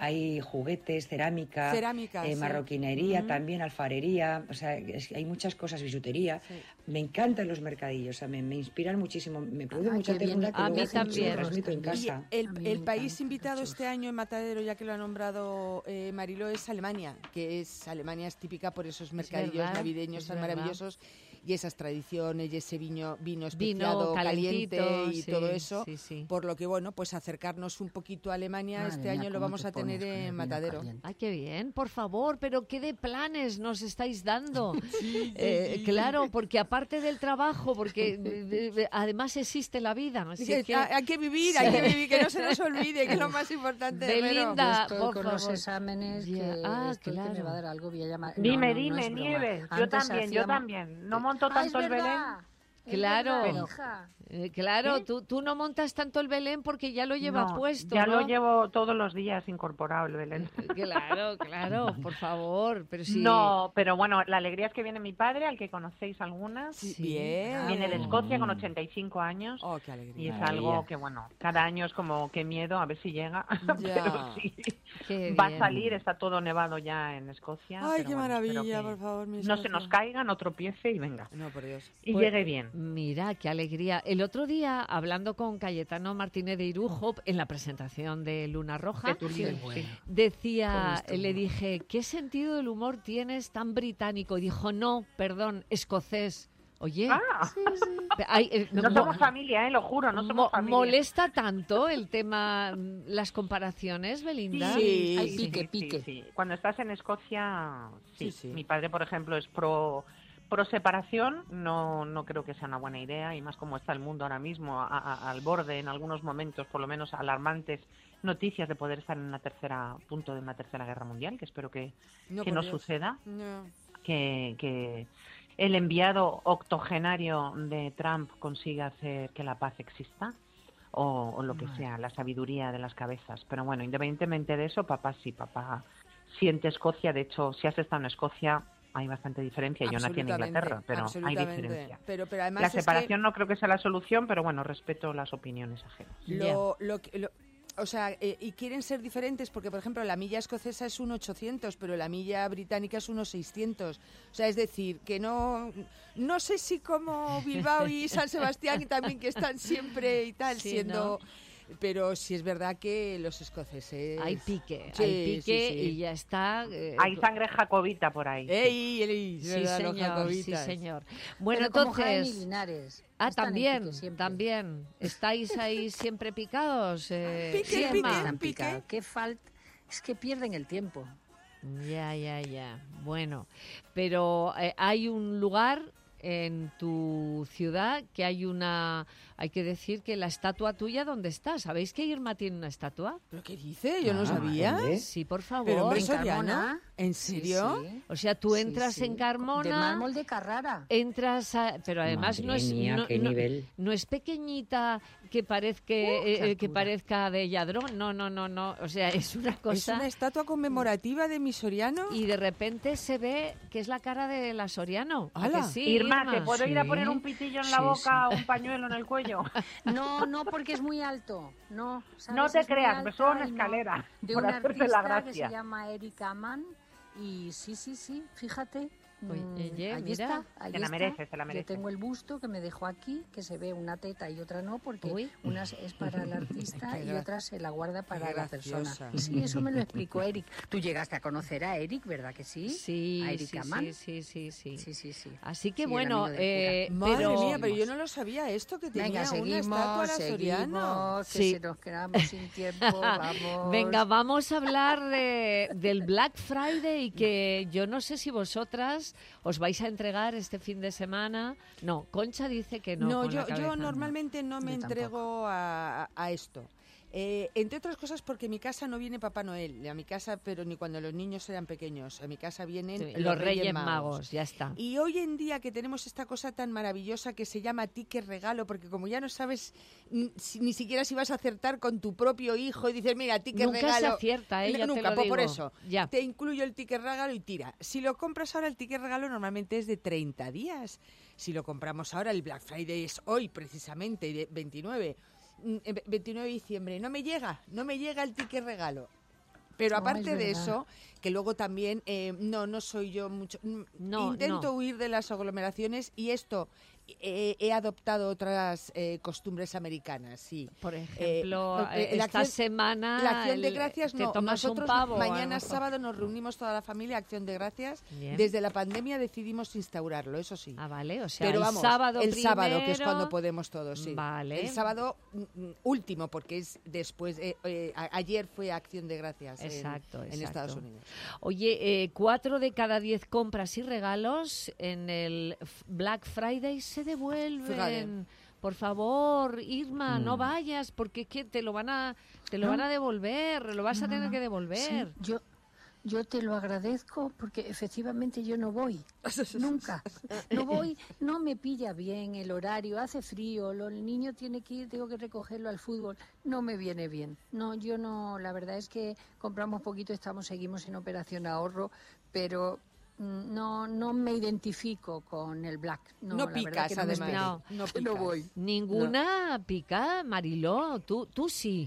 Speaker 6: hay juguetes, cerámica,
Speaker 4: Cerámica,
Speaker 6: eh,
Speaker 4: sí.
Speaker 6: marroquinería
Speaker 4: Mm.
Speaker 6: también, alfarería, o sea, es que hay muchas cosas, bisutería.
Speaker 4: Sí.
Speaker 6: Me encantan los mercadillos, o sea, me, me inspiran muchísimo, me produce
Speaker 5: Ay,
Speaker 6: mucha
Speaker 5: qué bien.
Speaker 6: ternura que
Speaker 1: A
Speaker 6: luego
Speaker 1: mí
Speaker 6: hace mucho
Speaker 1: también.
Speaker 6: lo transmito en
Speaker 4: Y
Speaker 6: casa.
Speaker 4: el,
Speaker 5: A mí me
Speaker 4: el país
Speaker 5: encanta,
Speaker 4: invitado
Speaker 5: mucho.
Speaker 4: este año en Matadero, ya que lo ha nombrado eh, Mariló, es Alemania, que es Alemania es típica por esos mercadillos
Speaker 1: verdad,
Speaker 4: navideños
Speaker 1: es
Speaker 4: tan
Speaker 1: verdad.
Speaker 4: maravillosos y esas tradiciones y ese vino, vino
Speaker 1: Vino
Speaker 4: especiado,
Speaker 1: calentito,
Speaker 4: caliente y
Speaker 1: sí,
Speaker 4: todo eso.
Speaker 1: sí, sí.
Speaker 4: Por lo que, bueno, pues acercarnos un poquito a Alemania
Speaker 5: Madre
Speaker 4: este
Speaker 5: mía,
Speaker 4: año lo
Speaker 5: cómo
Speaker 4: vamos
Speaker 5: te
Speaker 4: a tener
Speaker 5: pones con el
Speaker 4: en
Speaker 5: vino
Speaker 4: Matadero.
Speaker 5: caliente.
Speaker 1: Ay, qué bien, por favor, pero qué de planes nos estáis dando. Eh, claro, porque aparte del trabajo, porque eh, eh, además existe la vida. Así
Speaker 4: Que-
Speaker 1: que,
Speaker 4: hay que vivir, hay que vivir, que no se nos olvide, que es lo más importante.
Speaker 1: Belinda,
Speaker 4: Vero.
Speaker 5: Yo estoy
Speaker 1: por
Speaker 5: con los
Speaker 1: favor.
Speaker 5: exámenes
Speaker 1: Ya,
Speaker 5: que
Speaker 1: ah,
Speaker 5: estoy que me
Speaker 1: claro.
Speaker 5: va a dar algo, voy a llamar. No,
Speaker 7: Dime,
Speaker 5: no, no
Speaker 7: dime,
Speaker 5: es broma.
Speaker 7: Nieves. Yo
Speaker 5: Antes
Speaker 7: también, yo
Speaker 5: hacíamos-
Speaker 7: también. No monto
Speaker 5: Ah, es
Speaker 7: tanto el Belén.
Speaker 5: verdad, es
Speaker 1: Claro.
Speaker 5: verdad, hija.
Speaker 1: Eh, claro,
Speaker 7: ¿Sí?
Speaker 1: tú, tú no montas tanto el Belén porque ya lo llevas
Speaker 7: No,
Speaker 1: puesto,
Speaker 7: ya
Speaker 1: ¿no?
Speaker 7: lo llevo todos los días incorporado el Belén.
Speaker 1: Claro, claro, por favor, pero sí.
Speaker 7: No, pero bueno, la alegría es que viene mi padre, al que conocéis algunas.
Speaker 4: Sí,
Speaker 1: Sí,
Speaker 4: bien.
Speaker 7: Viene de
Speaker 1: bravo.
Speaker 7: Escocia con ochenta y cinco años.
Speaker 4: Oh, qué
Speaker 7: Y
Speaker 4: alegría.
Speaker 7: es
Speaker 6: Maravilla.
Speaker 7: algo que, bueno, cada año es como, qué miedo, a ver si llega.
Speaker 4: Ya.
Speaker 7: Pero sí,
Speaker 1: Qué
Speaker 7: va a
Speaker 1: bien.
Speaker 7: salir, está todo nevado ya en Escocia.
Speaker 4: Ay,
Speaker 7: pero
Speaker 4: qué
Speaker 7: bueno, espero
Speaker 4: maravilla,
Speaker 7: que
Speaker 4: por favor, mi
Speaker 7: no se
Speaker 4: Escocia.
Speaker 7: nos caiga, no tropiece y venga.
Speaker 4: No, por Dios.
Speaker 7: Y
Speaker 1: Pues,
Speaker 7: llegue bien.
Speaker 1: Mira, qué alegría. El otro día, hablando con Cayetano Martínez de Irujo, en la presentación de Luna Roja,
Speaker 7: De tu libro,
Speaker 5: bueno.
Speaker 7: sí.
Speaker 1: decía,
Speaker 5: Con este
Speaker 1: le
Speaker 5: humor.
Speaker 1: dije, ¿qué sentido del humor tienes tan británico? Y dijo, no, perdón, escocés. Oye,
Speaker 7: Ah,
Speaker 1: ay, eh,
Speaker 7: no
Speaker 1: mo-
Speaker 7: somos familia, ¿eh? Lo juro, no
Speaker 1: mo-
Speaker 7: somos familia.
Speaker 1: ¿molesta tanto el tema, mm, las comparaciones, Belinda?
Speaker 4: Sí,
Speaker 5: Hay
Speaker 4: sí,
Speaker 5: pique,
Speaker 7: sí,
Speaker 5: pique.
Speaker 7: sí. Cuando estás en Escocia, sí.
Speaker 4: Sí, sí.
Speaker 7: Mi padre, por ejemplo, es pro pro separación. No no creo que sea una buena idea, y más como está el mundo ahora mismo, a- a- al borde, en algunos momentos, por lo menos alarmantes, noticias de poder estar en una tercera punto de una tercera guerra mundial, que espero que
Speaker 4: No,
Speaker 7: que
Speaker 4: por
Speaker 7: no
Speaker 4: Dios.
Speaker 7: suceda,
Speaker 4: No.
Speaker 7: que, que el enviado octogenario de Trump consiga hacer que la paz exista, o, o lo que sea, la sabiduría de las cabezas. Pero bueno, independientemente de eso, papá sí, papá siente Escocia. De hecho, si has estado en Escocia, hay bastante diferencia. Yo nací en
Speaker 4: Absolutamente,
Speaker 7: Inglaterra, pero hay
Speaker 4: absolutamente.
Speaker 7: diferencia.
Speaker 4: Pero, pero además
Speaker 7: La
Speaker 4: es que
Speaker 7: separación no creo que sea la solución, pero bueno, respeto las opiniones ajenas.
Speaker 4: lo, lo, que- lo- o sea, eh, y quieren ser diferentes porque, por ejemplo, la milla escocesa es un ochocientos, pero la milla británica es un seiscientos. O sea, es decir, que no no sé si como Bilbao y San Sebastián y también que están siempre y tal,
Speaker 1: Sí,
Speaker 4: siendo... Pero sí es verdad que los escoceses...
Speaker 1: Hay pique,
Speaker 4: Sí,
Speaker 1: hay pique
Speaker 4: sí, sí.
Speaker 1: y ya está. eh,
Speaker 7: Hay sangre jacobita por ahí.
Speaker 4: ¡Ey, ey!
Speaker 1: Sí,
Speaker 4: ¿verdad? Los
Speaker 1: señor, sí,
Speaker 4: jacobitas.
Speaker 1: señor. Bueno,
Speaker 5: Pero como Jaime y
Speaker 1: entonces...
Speaker 5: Linares,
Speaker 1: Ah,
Speaker 5: están en
Speaker 1: también,
Speaker 5: pique siempre.
Speaker 1: también. ¿Estáis ahí siempre picados? Eh,
Speaker 4: Pique,
Speaker 1: Gemma?
Speaker 5: Siempre
Speaker 4: pique.
Speaker 5: están picados. ¿Qué falta? Es que pierden el tiempo.
Speaker 1: Ya, ya, ya. Bueno, pero eh, hay un lugar en tu ciudad que hay una... Hay que decir que la estatua tuya, ¿dónde está? ¿Sabéis que Irma tiene una estatua?
Speaker 4: ¿Pero qué dice? Yo no
Speaker 6: Ah,
Speaker 4: sabía.
Speaker 6: ¿dónde?
Speaker 1: Sí, por favor.
Speaker 4: Pero hombre,
Speaker 5: En
Speaker 4: Soriano,
Speaker 5: Carmona.
Speaker 4: ¿en
Speaker 5: Sí,
Speaker 4: serio?
Speaker 5: sí.
Speaker 1: O sea, tú
Speaker 5: Sí,
Speaker 1: entras
Speaker 5: sí.
Speaker 1: en Carmona...
Speaker 5: De mármol de Carrara.
Speaker 1: Entras a, pero además
Speaker 6: Madre
Speaker 1: no es
Speaker 6: mía,
Speaker 1: no,
Speaker 6: qué
Speaker 1: no-
Speaker 6: nivel.
Speaker 1: no es pequeñita que parezca
Speaker 5: qué
Speaker 1: eh, que
Speaker 5: altura.
Speaker 1: parezca de Lladrón, no no no no, o sea, es una
Speaker 4: ¿Es
Speaker 1: cosa
Speaker 4: una estatua conmemorativa de mi Soriano?
Speaker 1: y de repente se ve que es la cara de la Soriano. ¿A
Speaker 4: ¡Hala!
Speaker 1: que sí,
Speaker 7: Irma,
Speaker 1: Irma?
Speaker 7: ¿te puedo ir a
Speaker 5: Sí.
Speaker 7: poner un pitillo en la
Speaker 5: Sí,
Speaker 7: boca o un pañuelo en el cuello?
Speaker 5: No, no, porque es muy alto. No, ¿sabes?
Speaker 7: No te
Speaker 5: Es muy
Speaker 7: creas,
Speaker 5: alta
Speaker 7: me suena una
Speaker 5: y no.
Speaker 7: escalera,
Speaker 5: De
Speaker 7: por
Speaker 5: un
Speaker 7: hacerte
Speaker 5: artista
Speaker 7: la
Speaker 5: que
Speaker 7: gracia.
Speaker 5: se llama Eric Amann. Y sí, sí, sí, fíjate.
Speaker 1: Oye,
Speaker 5: mm,
Speaker 1: oye,
Speaker 5: ahí
Speaker 1: mira.
Speaker 5: está, ahí
Speaker 7: Te la
Speaker 5: está.
Speaker 7: mereces, te la
Speaker 5: Yo
Speaker 7: mereces.
Speaker 5: tengo el busto que me dejó aquí, que se ve una teta y otra no, porque
Speaker 1: Uy.
Speaker 5: una es para el artista
Speaker 4: Qué
Speaker 5: y
Speaker 4: gra-
Speaker 5: otra se la guarda para
Speaker 4: qué
Speaker 5: la persona.
Speaker 4: graciosa.
Speaker 5: Sí, eso me lo explicó Eric. Tú llegaste a conocer a Eric, ¿verdad que sí?
Speaker 1: Sí,
Speaker 5: A Eric
Speaker 1: sí,
Speaker 5: Amann.
Speaker 1: sí, sí, sí, sí.
Speaker 5: Sí, sí, sí.
Speaker 1: Así que
Speaker 5: Sí, el
Speaker 1: bueno,
Speaker 5: amigo del
Speaker 1: eh,
Speaker 4: Madre
Speaker 1: pero
Speaker 4: mía, pero yo no lo sabía esto, que tenía
Speaker 5: Venga,
Speaker 4: una
Speaker 5: seguimos,
Speaker 4: estatua a la Soriano.
Speaker 5: seguimos, que
Speaker 1: Sí.
Speaker 5: se nos quedamos sin tiempo, vamos.
Speaker 1: Venga, vamos a hablar de, del Black Friday y que yo no sé si vosotras os vais a entregar este fin de semana. No, Concha dice que no.
Speaker 4: No,
Speaker 1: con la
Speaker 4: yo,
Speaker 1: cabeza,
Speaker 4: yo
Speaker 1: no.
Speaker 4: normalmente no me
Speaker 5: Yo tampoco.
Speaker 4: entrego a, a- a esto. Eh, entre otras cosas porque en mi casa no viene Papá Noel, a mi casa, pero ni cuando los niños eran pequeños. A mi casa vienen
Speaker 1: Sí,
Speaker 4: los,
Speaker 1: los Reyes Magos, ya está.
Speaker 4: Y hoy en día que tenemos esta cosa tan maravillosa que se llama ticket regalo, porque como ya no sabes ni, si- ni siquiera si vas a acertar con tu propio hijo y dices, mira, ticket
Speaker 1: Nunca
Speaker 4: regalo.
Speaker 1: se acierta, ¿eh? Ya te
Speaker 4: Nunca,
Speaker 1: lo
Speaker 4: pues por
Speaker 1: digo.
Speaker 4: eso.
Speaker 1: Ya.
Speaker 4: Te incluyo el ticket regalo y tira. Si lo compras ahora, el ticket regalo normalmente es de treinta días. Si lo compramos ahora, el Black Friday es hoy precisamente, de veintinueve. Mm, eh, veintinueve de diciembre. No me llega, no me llega el ticket regalo. Pero
Speaker 5: No,
Speaker 4: aparte
Speaker 5: es
Speaker 4: de
Speaker 5: verdad.
Speaker 4: eso, que luego también, eh, no, no soy yo mucho... mm,
Speaker 1: No,
Speaker 4: intento
Speaker 1: no.
Speaker 4: huir de las aglomeraciones y esto, eh, he adoptado otras eh, costumbres americanas, sí.
Speaker 1: Por ejemplo,
Speaker 4: Eh,
Speaker 1: eh,
Speaker 4: la
Speaker 1: esta
Speaker 4: acción-
Speaker 1: semana...
Speaker 4: La acción de
Speaker 1: el-
Speaker 4: gracias
Speaker 1: te
Speaker 4: no,
Speaker 1: tomas
Speaker 4: nosotros
Speaker 1: un pavo. a lo
Speaker 4: mañana
Speaker 1: mejor.
Speaker 4: sábado nos reunimos toda la familia, acción de gracias.
Speaker 1: Bien.
Speaker 4: Desde la pandemia decidimos instaurarlo, eso sí.
Speaker 1: Ah, vale, o sea,
Speaker 4: Pero
Speaker 1: el
Speaker 4: vamos,
Speaker 1: sábado
Speaker 4: el sábado, que es
Speaker 1: primero-
Speaker 4: cuando podemos todos, sí.
Speaker 1: Vale.
Speaker 4: El sábado mm, mm, último, porque es después, eh, eh, a- ayer fue acción de gracias en-
Speaker 1: Exacto,
Speaker 4: en,
Speaker 1: exacto.
Speaker 4: Estados Unidos.
Speaker 1: Oye, eh, cuatro de cada diez compras y regalos en el F- Black Friday se devuelven.
Speaker 4: Fíjate.
Speaker 1: Por favor, Irma, no
Speaker 6: Mm.
Speaker 1: vayas, porque es que te lo van a, te lo
Speaker 5: No.
Speaker 1: van a devolver, lo vas a
Speaker 5: No,
Speaker 1: tener
Speaker 5: no.
Speaker 1: que devolver.
Speaker 5: Sí, yo, yo te lo agradezco porque efectivamente yo no voy. Nunca. No voy, no me pilla bien el horario, hace frío, lo- el niño tiene que ir, tengo que recogerlo al fútbol. No me viene bien. No, yo no, la verdad es que compramos poquito, estamos, seguimos en operación ahorro, pero mm, no, no me identifico con el black. No,
Speaker 4: No
Speaker 5: la verdad
Speaker 4: picas,
Speaker 5: que no me
Speaker 4: además.
Speaker 5: espero.
Speaker 1: No,
Speaker 4: no
Speaker 5: No
Speaker 4: picas.
Speaker 5: voy.
Speaker 1: Ninguna pica, Mariló, tú, tú sí.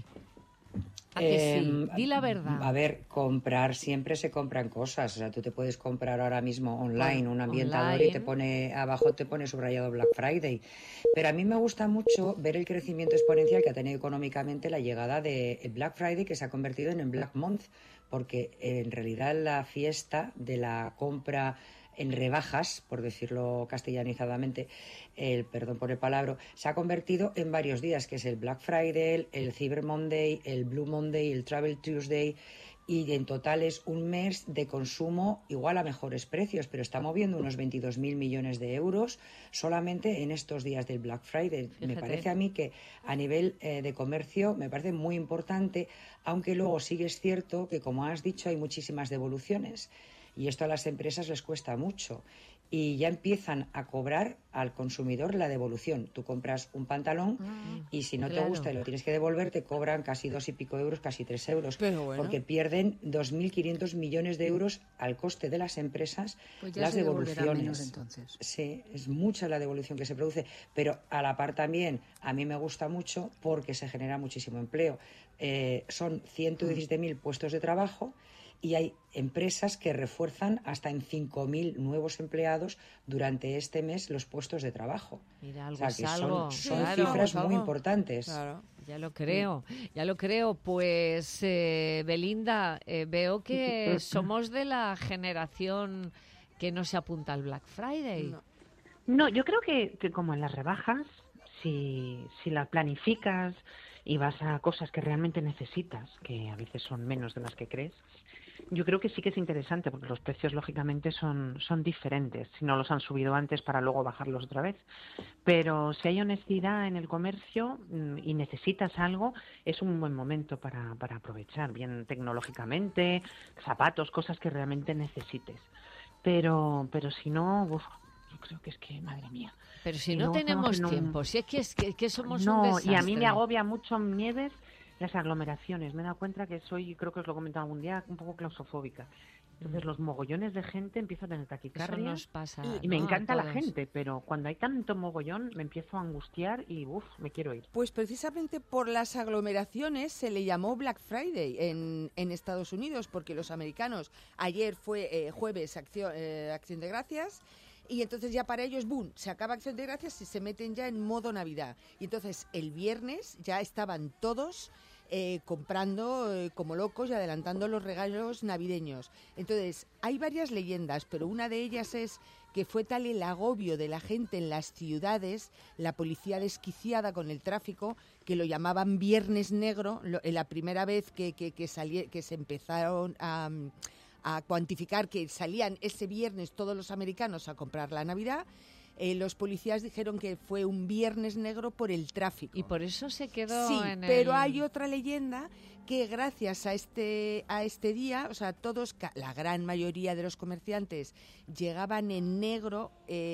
Speaker 1: ¿A que sí?
Speaker 6: Em,
Speaker 1: Di la verdad.
Speaker 6: A ver, comprar, siempre se compran cosas. O sea, tú te puedes comprar ahora mismo online un ambientador y te
Speaker 1: online.
Speaker 6: pone abajo te pone subrayado Black Friday. Pero a mí me gusta mucho ver el crecimiento exponencial que ha tenido económicamente la llegada de Black Friday, que se ha convertido en el Black Month, porque en realidad la fiesta de la compra en rebajas, por decirlo castellanizadamente, el perdón por el palabra, se ha convertido en varios días, que es el Black Friday, el Cyber Monday, el Blue Monday, el Travel Tuesday, y en total es un mes de consumo igual a mejores precios, pero está moviendo unos veintidós mil millones de euros solamente en estos días del Black Friday. Me
Speaker 1: Fíjate.
Speaker 6: parece a mí que a nivel eh, de comercio me parece muy importante, aunque luego sí que es cierto que, como has dicho, hay muchísimas devoluciones. Y esto a las empresas les cuesta mucho. Y ya empiezan a cobrar al consumidor la devolución. Tú compras un pantalón y si no
Speaker 1: claro.
Speaker 6: te gusta y lo tienes que devolver, te cobran casi dos y pico euros, casi tres euros.
Speaker 4: Pero bueno.
Speaker 6: Porque pierden dos mil quinientos millones de euros al coste de las empresas
Speaker 5: Pues ya
Speaker 6: las
Speaker 5: se devolverá
Speaker 6: devoluciones.
Speaker 5: menos, entonces.
Speaker 6: Sí, es mucha la devolución que se produce. Pero a la par también, a mí me gusta mucho porque se genera muchísimo empleo. Eh, son ciento diecisiete mil puestos de trabajo. Y hay empresas que refuerzan hasta en cinco mil nuevos empleados durante este mes los puestos de trabajo.
Speaker 1: Mira,
Speaker 6: O
Speaker 1: algo
Speaker 6: sea,
Speaker 1: es
Speaker 6: que
Speaker 1: algo.
Speaker 6: son, son
Speaker 1: claro.
Speaker 6: cifras
Speaker 4: algo.
Speaker 6: muy importantes.
Speaker 4: Claro.
Speaker 1: Ya lo creo, ya lo creo. Pues, eh, Belinda, eh, veo que somos de la generación que no se apunta al Black Friday.
Speaker 4: No.
Speaker 7: No, yo creo que, que como en las rebajas, si, si las planificas y vas a cosas que realmente necesitas, que a veces son menos de las que crees, yo creo que sí que es interesante, porque los precios lógicamente son, son diferentes, si no los han subido antes para luego bajarlos otra vez. Pero si hay honestidad en el comercio mm, y necesitas algo, es un buen momento para, para aprovechar, bien tecnológicamente, zapatos, cosas que realmente necesites. Pero, pero si no, uf, yo creo que es que, madre mía.
Speaker 1: Pero si
Speaker 7: Y
Speaker 1: no
Speaker 7: luego
Speaker 1: tenemos
Speaker 7: estamos en un-
Speaker 1: tiempo, si es que, es que, que somos un
Speaker 7: No,
Speaker 1: desastre.
Speaker 7: y a mí me agobia mucho, Nieves, las aglomeraciones. Me he dado cuenta que soy, creo que os lo he comentado algún día, un poco claustrofóbica. Entonces los mogollones de gente empiezo a tener
Speaker 1: Eso
Speaker 7: taquicardia
Speaker 1: nos pasa.
Speaker 7: y me
Speaker 1: ¿no? A
Speaker 7: encanta la
Speaker 1: todos.
Speaker 7: gente, pero cuando hay tanto mogollón me empiezo a angustiar y uff, me quiero ir.
Speaker 4: Pues precisamente por las aglomeraciones se le llamó Black Friday en, en Estados Unidos, porque los americanos, ayer fue eh, jueves acción, eh, acción de gracias, y entonces ya para ellos, boom, se acaba acción de gracias y se meten ya en modo Navidad. Y entonces el viernes ya estaban todos eh, comprando eh, como locos y adelantando los regalos navideños. Entonces hay varias leyendas, pero una de ellas es que fue tal el agobio de la gente en las ciudades, la policía desquiciada con el tráfico, que lo llamaban Viernes Negro, lo, eh, la primera vez que, que, que, salie, que se empezaron a, a cuantificar que salían ese viernes todos los americanos a comprar la Navidad. Eh, los policías dijeron que fue un viernes negro por el tráfico.
Speaker 1: Y por eso se quedó
Speaker 4: Sí,
Speaker 1: en
Speaker 4: pero
Speaker 1: el...
Speaker 4: hay otra leyenda que gracias a este a este día, o sea, todos, ca- la gran mayoría de los comerciantes llegaban en negro,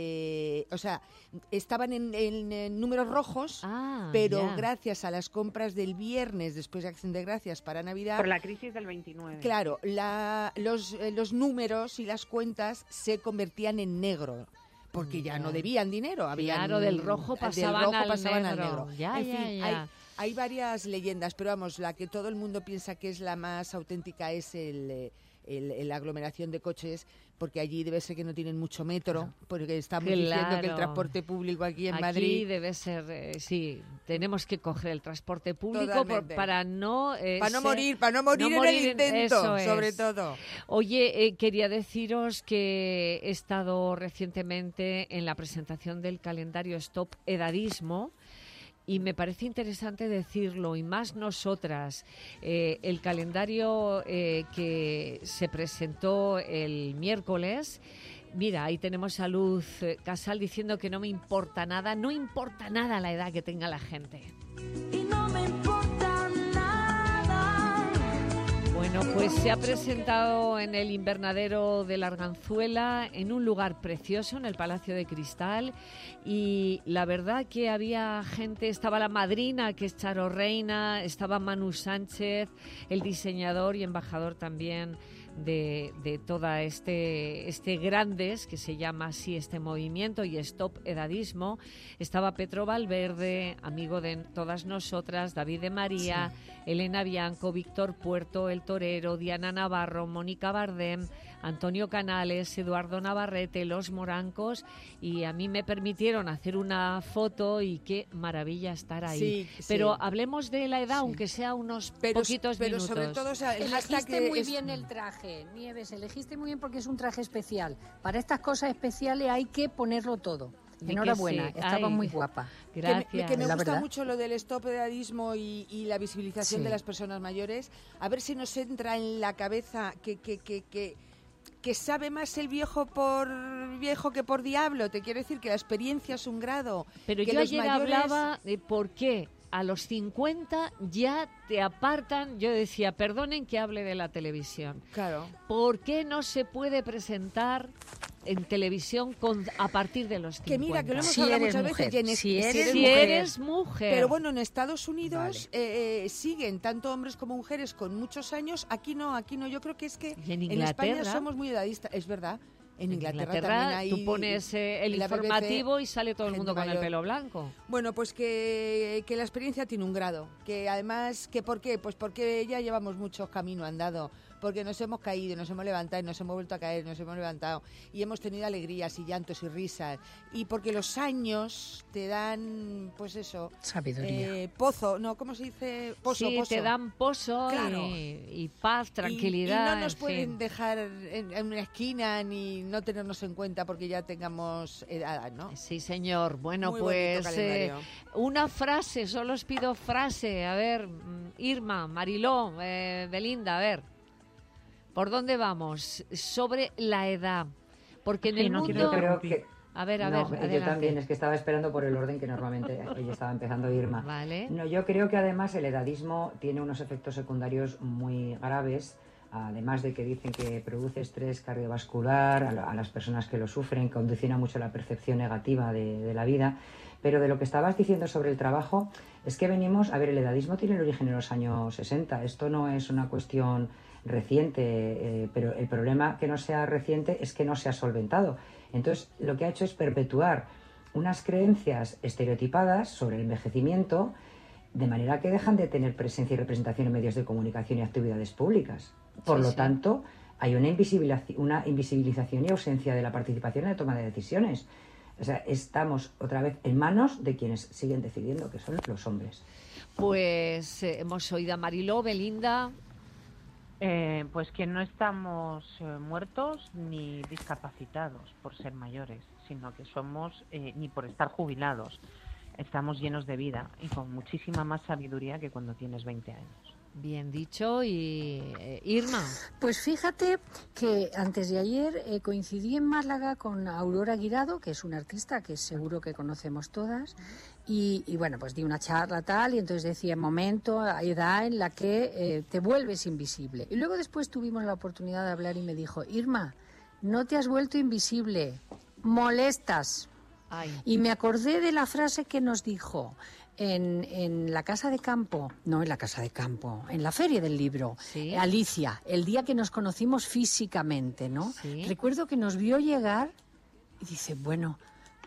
Speaker 4: eh, o sea, estaban en, en, en números rojos,
Speaker 1: Ah,
Speaker 4: pero
Speaker 1: ya.
Speaker 4: gracias a las compras del viernes después de Acción de Gracias para Navidad,
Speaker 7: Por la crisis del veintinueve.
Speaker 4: claro, la, los, eh, los números y las cuentas se convertían en negro. Porque ya
Speaker 1: Ya.
Speaker 4: no debían dinero, habían,
Speaker 1: Claro, del rojo
Speaker 4: del
Speaker 1: pasaban
Speaker 4: rojo
Speaker 1: al
Speaker 4: pasaban al
Speaker 1: negro.
Speaker 4: negro.
Speaker 1: Ya,
Speaker 4: En
Speaker 1: ya,
Speaker 4: fin,
Speaker 1: ya.
Speaker 4: hay, hay varias leyendas, pero vamos, la que todo el mundo piensa que es la más auténtica es el, eh, el, el- la aglomeración de coches, porque allí debe ser que no tienen mucho metro, porque estamos diciendo que el
Speaker 1: Claro.
Speaker 4: transporte público aquí en
Speaker 1: Aquí
Speaker 4: Madrid...
Speaker 1: debe ser, eh, sí, tenemos que coger el transporte público por-
Speaker 4: Totalmente.
Speaker 1: para no... eh,
Speaker 4: Para no
Speaker 1: ser-
Speaker 4: morir, para no morir
Speaker 1: no
Speaker 4: en
Speaker 1: morir
Speaker 4: el
Speaker 1: en-
Speaker 4: intento,
Speaker 1: eso
Speaker 4: sobre
Speaker 1: es.
Speaker 4: todo.
Speaker 1: Oye, eh, quería deciros que he estado recientemente en la presentación del calendario Stop Edadismo y me parece interesante decirlo, y más nosotras. Eh, el calendario eh, que se presentó el miércoles, mira, ahí tenemos a Luz eh, Casal diciendo que no me importa nada, no importa nada la edad que tenga la gente.
Speaker 8: Y no me importa nada.
Speaker 1: Bueno, pues se ha presentado en el invernadero de la Arganzuela, en un lugar precioso, en el Palacio de Cristal, y la verdad que había gente, estaba la madrina, que es Charo Reina, estaba Manu Sánchez, el diseñador y embajador también de, de toda este, este Grandes, que se llama así este movimiento, y Stop Edadismo. Estaba Petro Valverde, amigo de todas nosotras, David de María, Elena Bianco, Víctor Puerto, El Torero, Diana Navarro, Mónica Bardem, Antonio Canales, Eduardo Navarrete, Los Morancos, y a mí me permitieron hacer una foto y qué maravilla estar ahí.
Speaker 4: Sí, sí.
Speaker 1: Pero hablemos de la edad,
Speaker 4: Sí.
Speaker 1: aunque sea unos
Speaker 4: Pero,
Speaker 1: poquitos
Speaker 4: pero
Speaker 1: minutos.
Speaker 4: sobre todo, o sea, el hashtag
Speaker 5: Elegiste muy
Speaker 4: es-
Speaker 5: bien el traje, Nieves, elegiste muy bien porque es un traje especial. Para estas cosas especiales hay que ponerlo todo.
Speaker 1: Di que
Speaker 5: Enhorabuena,
Speaker 1: sí.
Speaker 5: estaba
Speaker 1: Ay,
Speaker 5: muy guapa.
Speaker 4: Que me,
Speaker 1: Gracias.
Speaker 4: que me
Speaker 5: La
Speaker 4: gusta
Speaker 5: verdad.
Speaker 4: mucho lo del stop edadismo y, y la visibilización
Speaker 5: Sí.
Speaker 4: de las personas mayores. A ver si nos entra en la cabeza que, que, que, que, que sabe más el viejo por viejo que por diablo. Te quiero decir que la experiencia es un grado.
Speaker 1: Pero
Speaker 4: que
Speaker 1: yo
Speaker 4: los
Speaker 1: ayer
Speaker 4: mayores-
Speaker 1: hablaba de por qué a los cincuenta ya te apartan. Yo decía, perdonen que hable de la televisión.
Speaker 4: Claro.
Speaker 1: ¿Por qué no se puede presentar en televisión con, a partir de los cincuenta?
Speaker 4: Que mira, que lo hemos
Speaker 5: Si
Speaker 4: hablado
Speaker 5: eres
Speaker 4: muchas
Speaker 5: mujer,
Speaker 4: veces. y en es-
Speaker 5: si eres
Speaker 1: Si
Speaker 5: mujer.
Speaker 1: eres mujer.
Speaker 4: Pero bueno, en Estados Unidos eh, eh, siguen tanto hombres como mujeres con muchos años. Aquí no, aquí no. Yo creo que es que
Speaker 1: Y en
Speaker 4: en España
Speaker 1: Inglaterra-
Speaker 4: somos muy edadistas. Es verdad. En
Speaker 1: En
Speaker 4: Inglaterra,
Speaker 1: Inglaterra,
Speaker 4: también hay...
Speaker 1: tú pones eh, el
Speaker 4: en la B B C,
Speaker 1: informativo y sale todo el
Speaker 4: gente
Speaker 1: mundo con el
Speaker 4: mayor.
Speaker 1: pelo blanco.
Speaker 4: Bueno, pues que, que la experiencia tiene un grado, que además, que ¿por qué? Pues porque ya llevamos mucho camino andado, porque nos hemos caído, nos hemos levantado y nos hemos vuelto a caer, nos hemos levantado y hemos tenido alegrías y llantos y risas, y porque los años te dan, pues eso,
Speaker 5: Sabiduría.
Speaker 4: eh, pozo, no, ¿cómo se dice? Pozo,
Speaker 1: sí,
Speaker 4: pozo.
Speaker 1: te dan pozo
Speaker 4: Claro.
Speaker 1: y, y paz,
Speaker 4: Y-
Speaker 1: tranquilidad.
Speaker 4: Y, no nos
Speaker 1: en
Speaker 4: pueden
Speaker 1: fin.
Speaker 4: dejar en, en una esquina ni no tenernos en cuenta porque ya tengamos edad, ¿no?
Speaker 1: Sí, señor. Bueno,
Speaker 4: Muy bonito
Speaker 1: pues eh,
Speaker 4: calendario.
Speaker 1: una frase, solo os pido frase. A ver, mm, Irma, Mariló, eh, Belinda, a ver. ¿Por dónde vamos? Sobre la edad. Porque en
Speaker 7: Sí,
Speaker 1: el
Speaker 7: no
Speaker 1: mundo...
Speaker 7: quiero
Speaker 6: Yo creo que...
Speaker 1: A ver, a
Speaker 6: No,
Speaker 1: ver,
Speaker 6: yo
Speaker 1: adelante.
Speaker 6: también, es que estaba esperando por el orden que normalmente ella estaba empezando Irma.
Speaker 1: Vale.
Speaker 6: No, yo creo que además el edadismo tiene unos efectos secundarios muy graves, además de que dicen que produce estrés cardiovascular a, la- a las personas que lo sufren, condiciona mucho la percepción negativa de, de la vida. Pero de lo que estabas diciendo sobre el trabajo, es que venimos, a ver, el edadismo tiene el origen en los años sesenta, esto no es una cuestión reciente, eh, pero el problema que no sea reciente es que no se ha solventado. Entonces, lo que ha hecho es perpetuar unas creencias estereotipadas sobre el envejecimiento, de manera que dejan de tener presencia y representación en medios de comunicación y actividades públicas. Por
Speaker 1: Sí,
Speaker 6: lo
Speaker 1: sí.
Speaker 6: tanto, hay una invisibilización, una invisibilización y ausencia de la participación en la toma de decisiones. O sea, estamos otra vez en manos de quienes siguen decidiendo, que son los hombres.
Speaker 1: Pues eh, hemos oído a Mariló, Belinda.
Speaker 7: Eh, pues que no estamos eh, muertos ni discapacitados por ser mayores, sino que somos, eh, ni por estar jubilados, estamos llenos de vida y con muchísima más sabiduría que cuando tienes veinte años.
Speaker 1: Bien dicho. Y eh, Irma.
Speaker 5: Pues fíjate que antes de ayer eh, coincidí en Málaga con Aurora Guirado, que es una artista que seguro que conocemos todas, y, y bueno, pues di una charla tal, y entonces decía, momento, edad en la que eh, te vuelves invisible. Y luego después tuvimos la oportunidad de hablar y me dijo, Irma, no te has vuelto invisible, molestas.
Speaker 1: Ay.
Speaker 5: Y me acordé de la frase que nos dijo en, en la casa de campo, no en la casa de campo, en la feria del libro,
Speaker 1: Sí.
Speaker 5: Alicia, el día que nos conocimos físicamente, ¿no?
Speaker 1: Sí.
Speaker 5: Recuerdo que nos vio llegar y dice, bueno,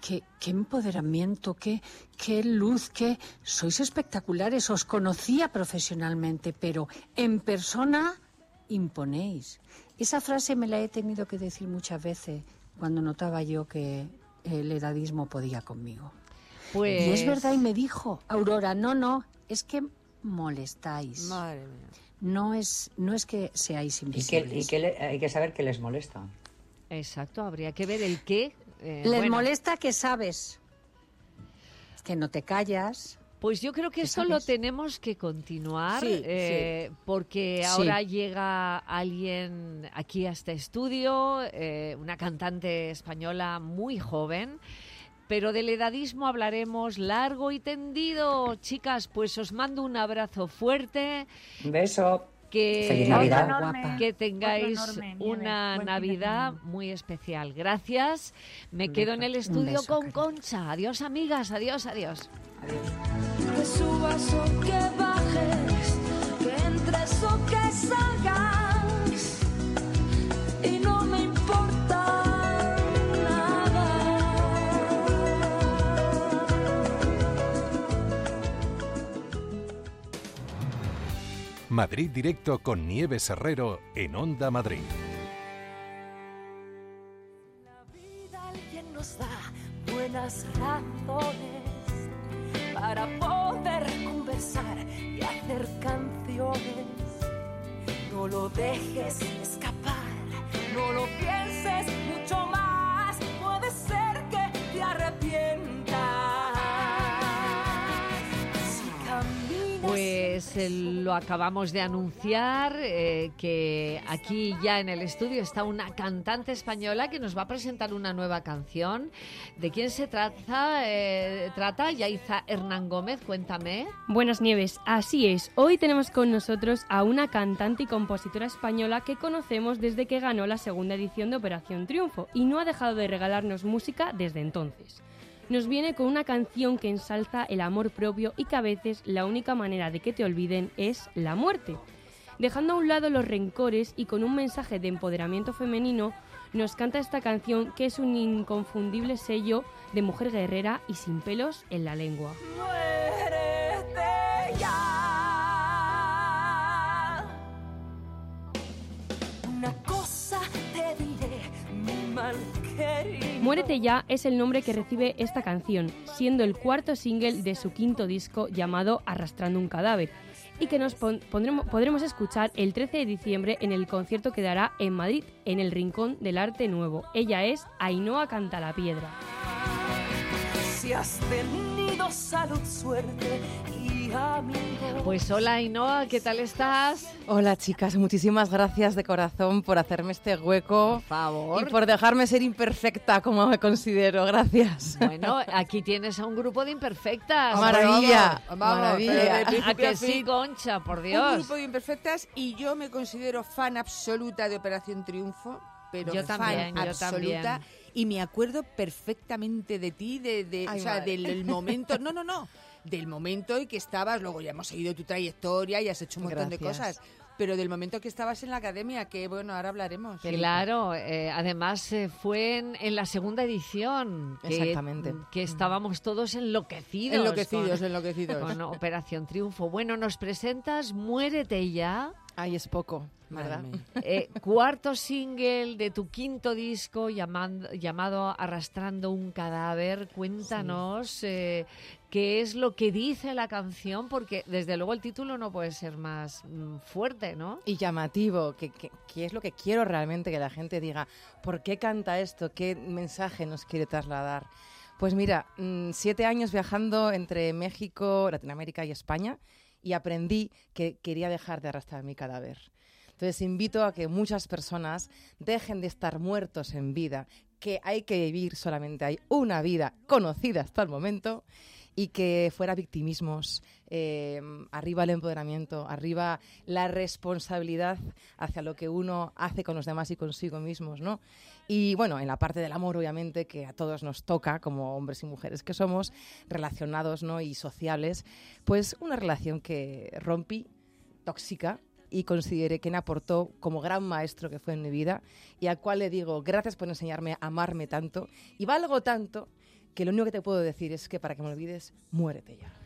Speaker 5: qué, qué empoderamiento, qué, qué luz, qué... Sois espectaculares, os conocía profesionalmente, pero en persona imponéis. Esa frase me la he tenido que decir muchas veces cuando notaba yo que el edadismo podía conmigo.
Speaker 1: Pues...
Speaker 5: Y es verdad, y me dijo, Aurora, no, no, es que molestáis.
Speaker 4: Madre mía.
Speaker 5: No es, no es que seáis
Speaker 6: Y que,
Speaker 5: invisibles.
Speaker 6: y que le- hay que saber que les molesta.
Speaker 1: Exacto, habría que ver el qué. eh,
Speaker 5: Les
Speaker 1: bueno,
Speaker 5: molesta que sabes, que no te callas.
Speaker 1: Pues yo creo que
Speaker 5: ¿Qué
Speaker 1: esto lo
Speaker 5: sabes?
Speaker 1: tenemos que continuar,
Speaker 4: Sí,
Speaker 1: eh, porque
Speaker 5: Sí.
Speaker 1: ahora llega alguien aquí a este estudio, eh, una cantante española muy joven, pero del edadismo hablaremos largo y tendido. Chicas, pues os mando un abrazo fuerte,
Speaker 6: Un beso.
Speaker 1: que,
Speaker 6: Feliz Navidad.
Speaker 9: Otro enorme.
Speaker 1: que tengáis
Speaker 9: Otro enorme, Nieves.
Speaker 1: una
Speaker 9: Buen fin de
Speaker 1: Navidad
Speaker 9: semana.
Speaker 1: muy especial. Gracias. Me
Speaker 6: Un
Speaker 1: quedo
Speaker 6: beso.
Speaker 1: en el
Speaker 5: Un
Speaker 1: estudio
Speaker 5: beso,
Speaker 1: con
Speaker 5: cariño.
Speaker 1: Concha. Adiós, amigas. Adiós, adiós.
Speaker 8: Que subas o que bajes, que entres o que salgas, y no me importa nada.
Speaker 10: Madrid Directo con Nieves Herrero en Onda Madrid.
Speaker 8: La vida alguien nos da buenas razones para poder conversar y hacer canciones. No lo dejes escapar, no lo pienses mucho más, puede ser que te arrepientas. Si caminas
Speaker 1: Pues eh, lo acabamos de anunciar, eh, que aquí ya en el estudio está una cantante española que nos va a presentar una nueva canción. ¿De quién se trata? Eh, trata Yaiza Hernán Gómez, cuéntame.
Speaker 11: Buenas Nieves, así es. Hoy tenemos con nosotros a una cantante y compositora española que conocemos desde que ganó la segunda edición de Operación Triunfo y no ha dejado de regalarnos música desde entonces. Nos viene con una canción que ensalza el amor propio y que a veces la única manera de que te olviden es la muerte. Dejando a un lado los rencores y con un mensaje de empoderamiento femenino, nos canta esta canción que es un inconfundible sello de mujer guerrera y sin pelos en la lengua.
Speaker 8: muérete ya. Una cosa te diré, mi mal querido.
Speaker 11: Muérete ya es el nombre que recibe esta canción, siendo el cuarto single de su quinto disco llamado Arrastrando un cadáver, y que nos pon- pondremos, podremos escuchar el trece de diciembre en el concierto que dará en Madrid, en el Rincón del Arte Nuevo. Ella es Ainhoa Cantalapiedra.
Speaker 8: Si has tenido salud, suerte y amigos.
Speaker 1: Pues hola Ainhoa, ¿qué tal estás?
Speaker 12: Hola chicas, muchísimas gracias de corazón por hacerme este hueco
Speaker 1: Por favor.
Speaker 12: y por dejarme ser imperfecta como me considero. Gracias.
Speaker 1: Bueno, aquí tienes a un grupo de imperfectas.
Speaker 12: Maravilla,
Speaker 4: Vamos,
Speaker 12: maravilla.
Speaker 4: pero de
Speaker 1: ¿A
Speaker 4: principio
Speaker 1: que
Speaker 4: a
Speaker 1: sí,
Speaker 4: fin,
Speaker 1: Concha? Por
Speaker 4: un
Speaker 1: Dios.
Speaker 4: grupo de imperfectas y yo me considero fan absoluta de Operación Triunfo, pero
Speaker 1: Yo
Speaker 4: fan
Speaker 1: también, yo
Speaker 4: absoluta.
Speaker 1: también.
Speaker 4: Y me acuerdo perfectamente de ti, de, de,
Speaker 12: Ay,
Speaker 4: o sea,
Speaker 12: madre.
Speaker 4: del, del momento, no, no, no, del momento en que estabas, luego ya hemos seguido tu trayectoria y has hecho un montón de
Speaker 12: Gracias.
Speaker 4: cosas, pero del momento que estabas en la academia, que bueno, ahora hablaremos.
Speaker 1: Claro, eh, además eh, fue en, en la segunda edición que,
Speaker 12: Exactamente.
Speaker 1: que estábamos todos enloquecidos.
Speaker 4: Enloquecidos,
Speaker 1: con,
Speaker 4: enloquecidos.
Speaker 1: con Operación Triunfo. Bueno, nos presentas Muérete ya,
Speaker 12: Ay, es poco,
Speaker 4: Madre
Speaker 12: ¿verdad?
Speaker 4: mía.
Speaker 1: eh, cuarto single de tu quinto disco llamando, llamado Arrastrando un cadáver. Cuéntanos eh, qué es lo que dice la canción, porque desde luego el título no puede ser más mm, fuerte, ¿no?
Speaker 12: Y llamativo, que, que, que es lo que quiero realmente que la gente diga, ¿por qué canta esto? ¿Qué mensaje nos quiere trasladar? Pues mira, mm, siete años viajando entre México, Latinoamérica y España, y aprendí que quería dejar de arrastrar mi cadáver. Entonces invito a que muchas personas dejen de estar muertos en vida, que hay que vivir, solamente hay una vida conocida hasta el momento, y que fuera victimismos, eh, arriba el empoderamiento, arriba la responsabilidad hacia lo que uno hace con los demás y consigo mismos, ¿no? Y bueno, en la parte del amor, obviamente, que a todos nos toca, como hombres y mujeres que somos, relacionados, ¿no? Y sociables, pues una relación que rompí, tóxica, y consideré que me aportó como gran maestro que fue en mi vida, y al cual le digo gracias por enseñarme a amarme tanto, y valgo tanto que lo único que te puedo decir es que para que me olvides, muérete ya.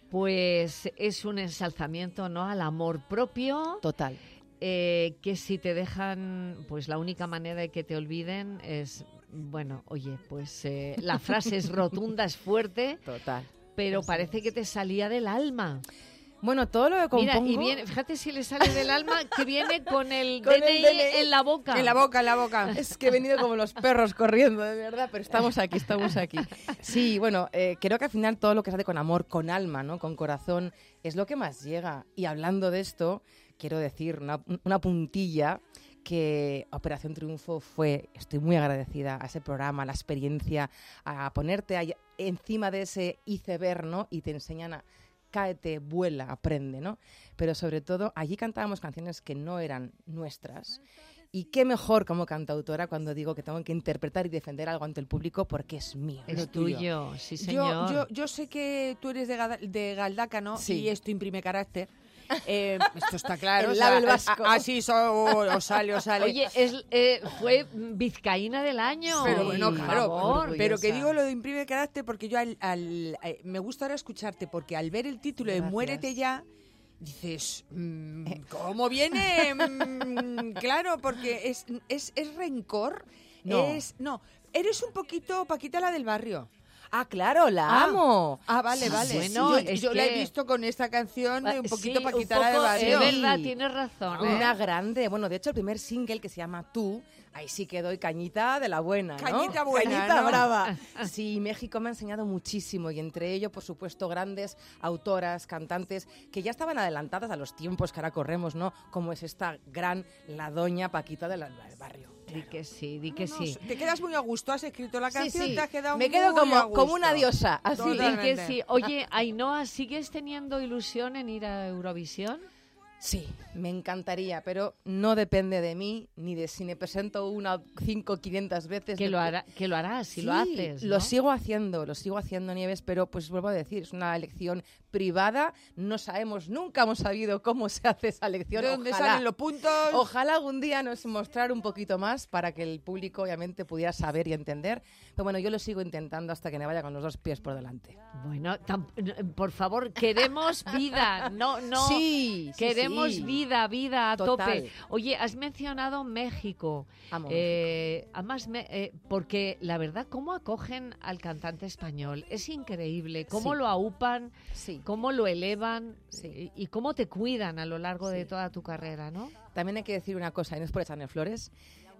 Speaker 1: Pues es un ensalzamiento, ¿no?, al amor propio.
Speaker 12: Total.
Speaker 1: Eh, que si te dejan, pues la única manera de que te olviden es, bueno, oye, pues eh, la frase es rotunda, es fuerte.
Speaker 12: Total.
Speaker 1: Pero
Speaker 12: Así
Speaker 1: parece
Speaker 12: es.
Speaker 1: que te salía del alma.
Speaker 12: Bueno, todo lo que compongo...
Speaker 1: Mira, y viene, fíjate si le sale del alma, que viene con el
Speaker 12: Con el
Speaker 1: D N I
Speaker 12: D N I
Speaker 1: en la boca.
Speaker 12: En la boca, en la boca. Es que he venido como los perros corriendo, de verdad, pero estamos aquí, estamos aquí. Sí, bueno, eh, creo que al final todo lo que se hace con amor, con alma, ¿no?, con corazón, es lo que más llega. Y hablando de esto, quiero decir una, una puntilla que Operación Triunfo fue, estoy muy agradecida a ese programa, a la experiencia, a ponerte ahí encima de ese iceberg, ¿no?, y te enseñan a cáete, vuela, aprende, ¿no? Pero sobre todo, allí cantábamos canciones que no eran nuestras. Y qué mejor como cantautora cuando digo que tengo que interpretar y defender algo ante el público porque es mío.
Speaker 1: Es
Speaker 12: lo
Speaker 1: tuyo, sí señor.
Speaker 4: Yo, yo, yo sé que tú eres de, Gada- de Galdácano,
Speaker 12: Sí.
Speaker 4: y esto imprime carácter. Eh, esto está claro.
Speaker 12: El
Speaker 4: o sea,
Speaker 12: label vasco.
Speaker 4: a- Así so- os sale, os sale.
Speaker 1: Oye, es, eh, fue vizcaína del año.
Speaker 4: Pero bueno,
Speaker 1: Por
Speaker 4: claro,
Speaker 1: favor.
Speaker 4: pero que digo lo de imprime carácter porque yo al, al- eh, me gusta ahora escucharte porque al ver el título de
Speaker 12: Gracias.
Speaker 4: Muérete ya, dices, mm, ¿cómo viene? Mm, claro, porque es, es, es rencor.
Speaker 12: No.
Speaker 4: Es, no, eres un poquito Paquita la del barrio.
Speaker 12: Ah, claro, la
Speaker 4: Ah.
Speaker 12: amo.
Speaker 4: Ah, vale,
Speaker 1: Sí,
Speaker 4: vale.
Speaker 1: bueno,
Speaker 4: yo
Speaker 1: es
Speaker 4: yo la he
Speaker 1: que-
Speaker 4: visto con esta canción de un poquito
Speaker 1: Sí,
Speaker 4: Paquita
Speaker 1: un
Speaker 4: la del
Speaker 1: poco,
Speaker 4: barrio.
Speaker 1: Es
Speaker 12: Sí.
Speaker 1: verdad, tienes razón. ¿eh?
Speaker 12: Una grande. Bueno, de hecho, el primer single que se llama Tú, ahí sí que doy cañita de la buena, ¿no?
Speaker 4: Cañita buena,
Speaker 12: Cañita
Speaker 4: ¿no?
Speaker 12: brava. Sí, México me ha enseñado muchísimo y entre ello, por supuesto, grandes autoras, cantantes que ya estaban adelantadas a los tiempos que ahora corremos, ¿no? Como es esta gran, la doña Paquita de la- del barrio.
Speaker 1: Di que sí, di que
Speaker 4: No,
Speaker 1: sí.
Speaker 4: Te quedas muy a gusto, has escrito la
Speaker 12: Sí,
Speaker 4: canción,
Speaker 12: sí.
Speaker 4: te has quedado
Speaker 12: Me quedo
Speaker 4: muy
Speaker 12: como,
Speaker 4: a gusto.
Speaker 12: como una diosa, así.
Speaker 1: Di
Speaker 4: Totalmente.
Speaker 1: que sí. Oye, Ainhoa, ¿sigues teniendo ilusión en ir a Eurovisión?
Speaker 12: Sí, me encantaría, pero no depende de mí, ni de si me presento una, cinco, quinientas veces.
Speaker 1: Que
Speaker 12: de-
Speaker 1: lo, hará, que lo harás, si lo
Speaker 12: Sí,
Speaker 1: haces.
Speaker 12: Lo
Speaker 1: ¿no?
Speaker 12: sigo haciendo, lo sigo haciendo, Nieves, pero pues vuelvo a decir, es una elección privada, no sabemos, nunca hemos sabido cómo se hace esa elección.
Speaker 4: ¿De dónde
Speaker 12: Ojalá,
Speaker 4: salen los puntos?
Speaker 12: ojalá algún día nos mostrar un poquito más para que el público obviamente pudiera saber y entender, pero bueno, yo lo sigo intentando hasta que me vaya con los dos pies por delante.
Speaker 1: Bueno, tam- por favor, queremos vida, no, no.
Speaker 12: Sí, sí,
Speaker 1: Queremos
Speaker 12: sí.
Speaker 1: vida, vida a
Speaker 12: Total.
Speaker 1: tope. Oye, has mencionado México.
Speaker 12: Amo
Speaker 1: Eh, además, me- eh, porque la verdad, ¿cómo acogen al cantante español? Es increíble. ¿Cómo
Speaker 12: Sí.
Speaker 1: lo aupan?
Speaker 12: Sí.
Speaker 1: ¿Cómo lo elevan?
Speaker 12: Sí.
Speaker 1: Y, y cómo te cuidan a lo largo de
Speaker 12: Sí.
Speaker 1: toda tu carrera, ¿no?
Speaker 12: También hay que decir una cosa, y no es por echarme flores,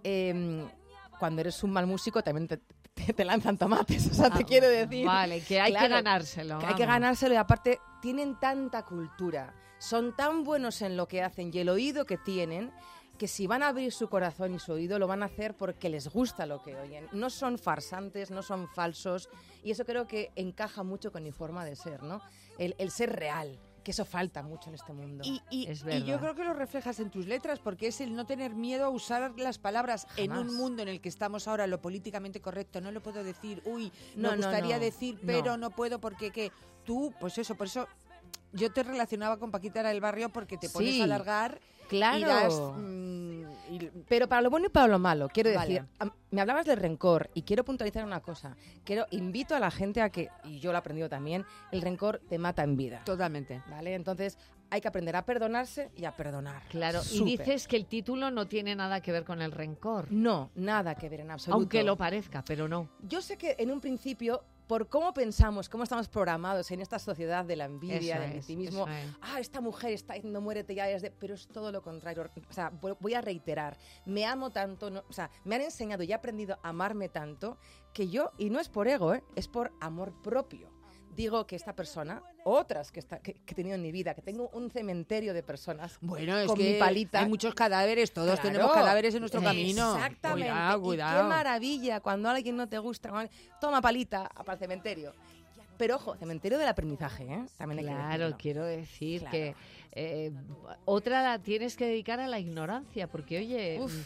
Speaker 12: eh, cuando eres un mal músico también te, te- te lanzan tomates, o sea, te
Speaker 1: Ah,
Speaker 12: quiero decir.
Speaker 1: Vale, que hay que
Speaker 12: Claro,
Speaker 1: ganárselo.
Speaker 12: que hay que
Speaker 1: vamos.
Speaker 12: ganárselo y aparte tienen tanta cultura, son tan buenos en lo que hacen y el oído que tienen, que si van a abrir su corazón y su oído lo van a hacer porque les gusta lo que oyen. No son farsantes, no son falsos y eso creo que encaja mucho con mi forma de ser, ¿no? El, el ser real, que eso falta mucho en este mundo.
Speaker 4: Y, y-
Speaker 1: Es
Speaker 4: y
Speaker 1: verdad.
Speaker 4: yo creo que lo reflejas en tus letras, porque es el no tener miedo a usar las palabras en
Speaker 12: Jamás.
Speaker 4: un mundo en el que estamos ahora, lo políticamente correcto. No lo puedo decir, uy,
Speaker 12: No,
Speaker 4: me
Speaker 12: no,
Speaker 4: gustaría
Speaker 12: no,
Speaker 4: decir,
Speaker 12: no.
Speaker 4: pero no puedo porque que tú, pues eso, por eso yo te relacionaba con Paquita la del barrio porque te pones
Speaker 12: Sí,
Speaker 4: a alargar
Speaker 12: claro.
Speaker 4: y das... mm, y-
Speaker 12: Pero para lo bueno y para lo malo, quiero
Speaker 4: Vale.
Speaker 12: decir, am- me hablabas del rencor y quiero puntualizar una cosa. Quiero, invito a la gente a que, y yo lo he aprendido también, el rencor te mata en vida.
Speaker 4: Totalmente.
Speaker 12: ¿Vale? Entonces hay que aprender a perdonarse y a perdonar.
Speaker 1: Claro, y
Speaker 12: Súper.
Speaker 1: dices que el título no tiene nada que ver con el rencor.
Speaker 12: No, nada que ver en absoluto.
Speaker 1: Aunque lo parezca, pero no.
Speaker 12: Yo sé que en un principio, por cómo pensamos, cómo estamos programados en esta sociedad de la envidia,
Speaker 1: Eso
Speaker 12: del
Speaker 1: es,
Speaker 12: victimismo,
Speaker 1: eso es.
Speaker 12: ah, esta mujer está diciendo muérete ya, es de... pero es todo lo contrario. O sea, vo- voy a reiterar, me amo tanto, no- o sea, me han enseñado y he aprendido a amarme tanto que yo, y no es por ego, ¿eh? Es por amor propio. Digo que esta persona, otras que, está, que, que he tenido en mi vida, que tengo un cementerio de personas
Speaker 4: Bueno, es
Speaker 12: con
Speaker 4: que
Speaker 12: mi palita.
Speaker 4: hay muchos cadáveres, todos
Speaker 12: Claro.
Speaker 4: tenemos cadáveres en nuestro camino.
Speaker 12: Exactamente.
Speaker 4: Cuidado,
Speaker 12: Y
Speaker 4: cuidado.
Speaker 12: qué maravilla cuando alguien no te gusta, cuando- toma palita para el cementerio. Pero ojo, cementerio del aprendizaje, ¿eh? También hay que
Speaker 1: Claro,
Speaker 12: decirlo.
Speaker 1: quiero decir
Speaker 12: Claro.
Speaker 1: que eh, otra la tienes que dedicar a la ignorancia, porque oye,
Speaker 12: Uf.
Speaker 1: mm,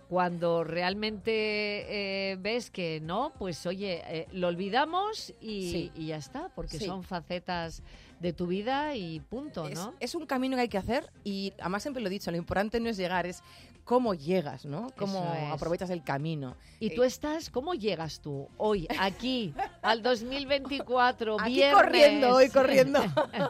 Speaker 1: Cuando realmente eh, ves que no, pues oye, eh, lo olvidamos y,
Speaker 12: Sí.
Speaker 1: y ya está, porque
Speaker 12: Sí.
Speaker 1: son facetas de tu vida y punto,
Speaker 12: Es,
Speaker 1: ¿no?
Speaker 12: es un camino que hay que hacer y además siempre lo he dicho, lo importante no es llegar, es cómo llegas, ¿no? Cómo
Speaker 1: Eso es.
Speaker 12: aprovechas el camino.
Speaker 1: Y
Speaker 12: Eh,
Speaker 1: tú estás, ¿cómo llegas tú hoy, aquí, al dos mil veinticuatro,
Speaker 12: Aquí
Speaker 1: viernes?
Speaker 12: corriendo, hoy corriendo.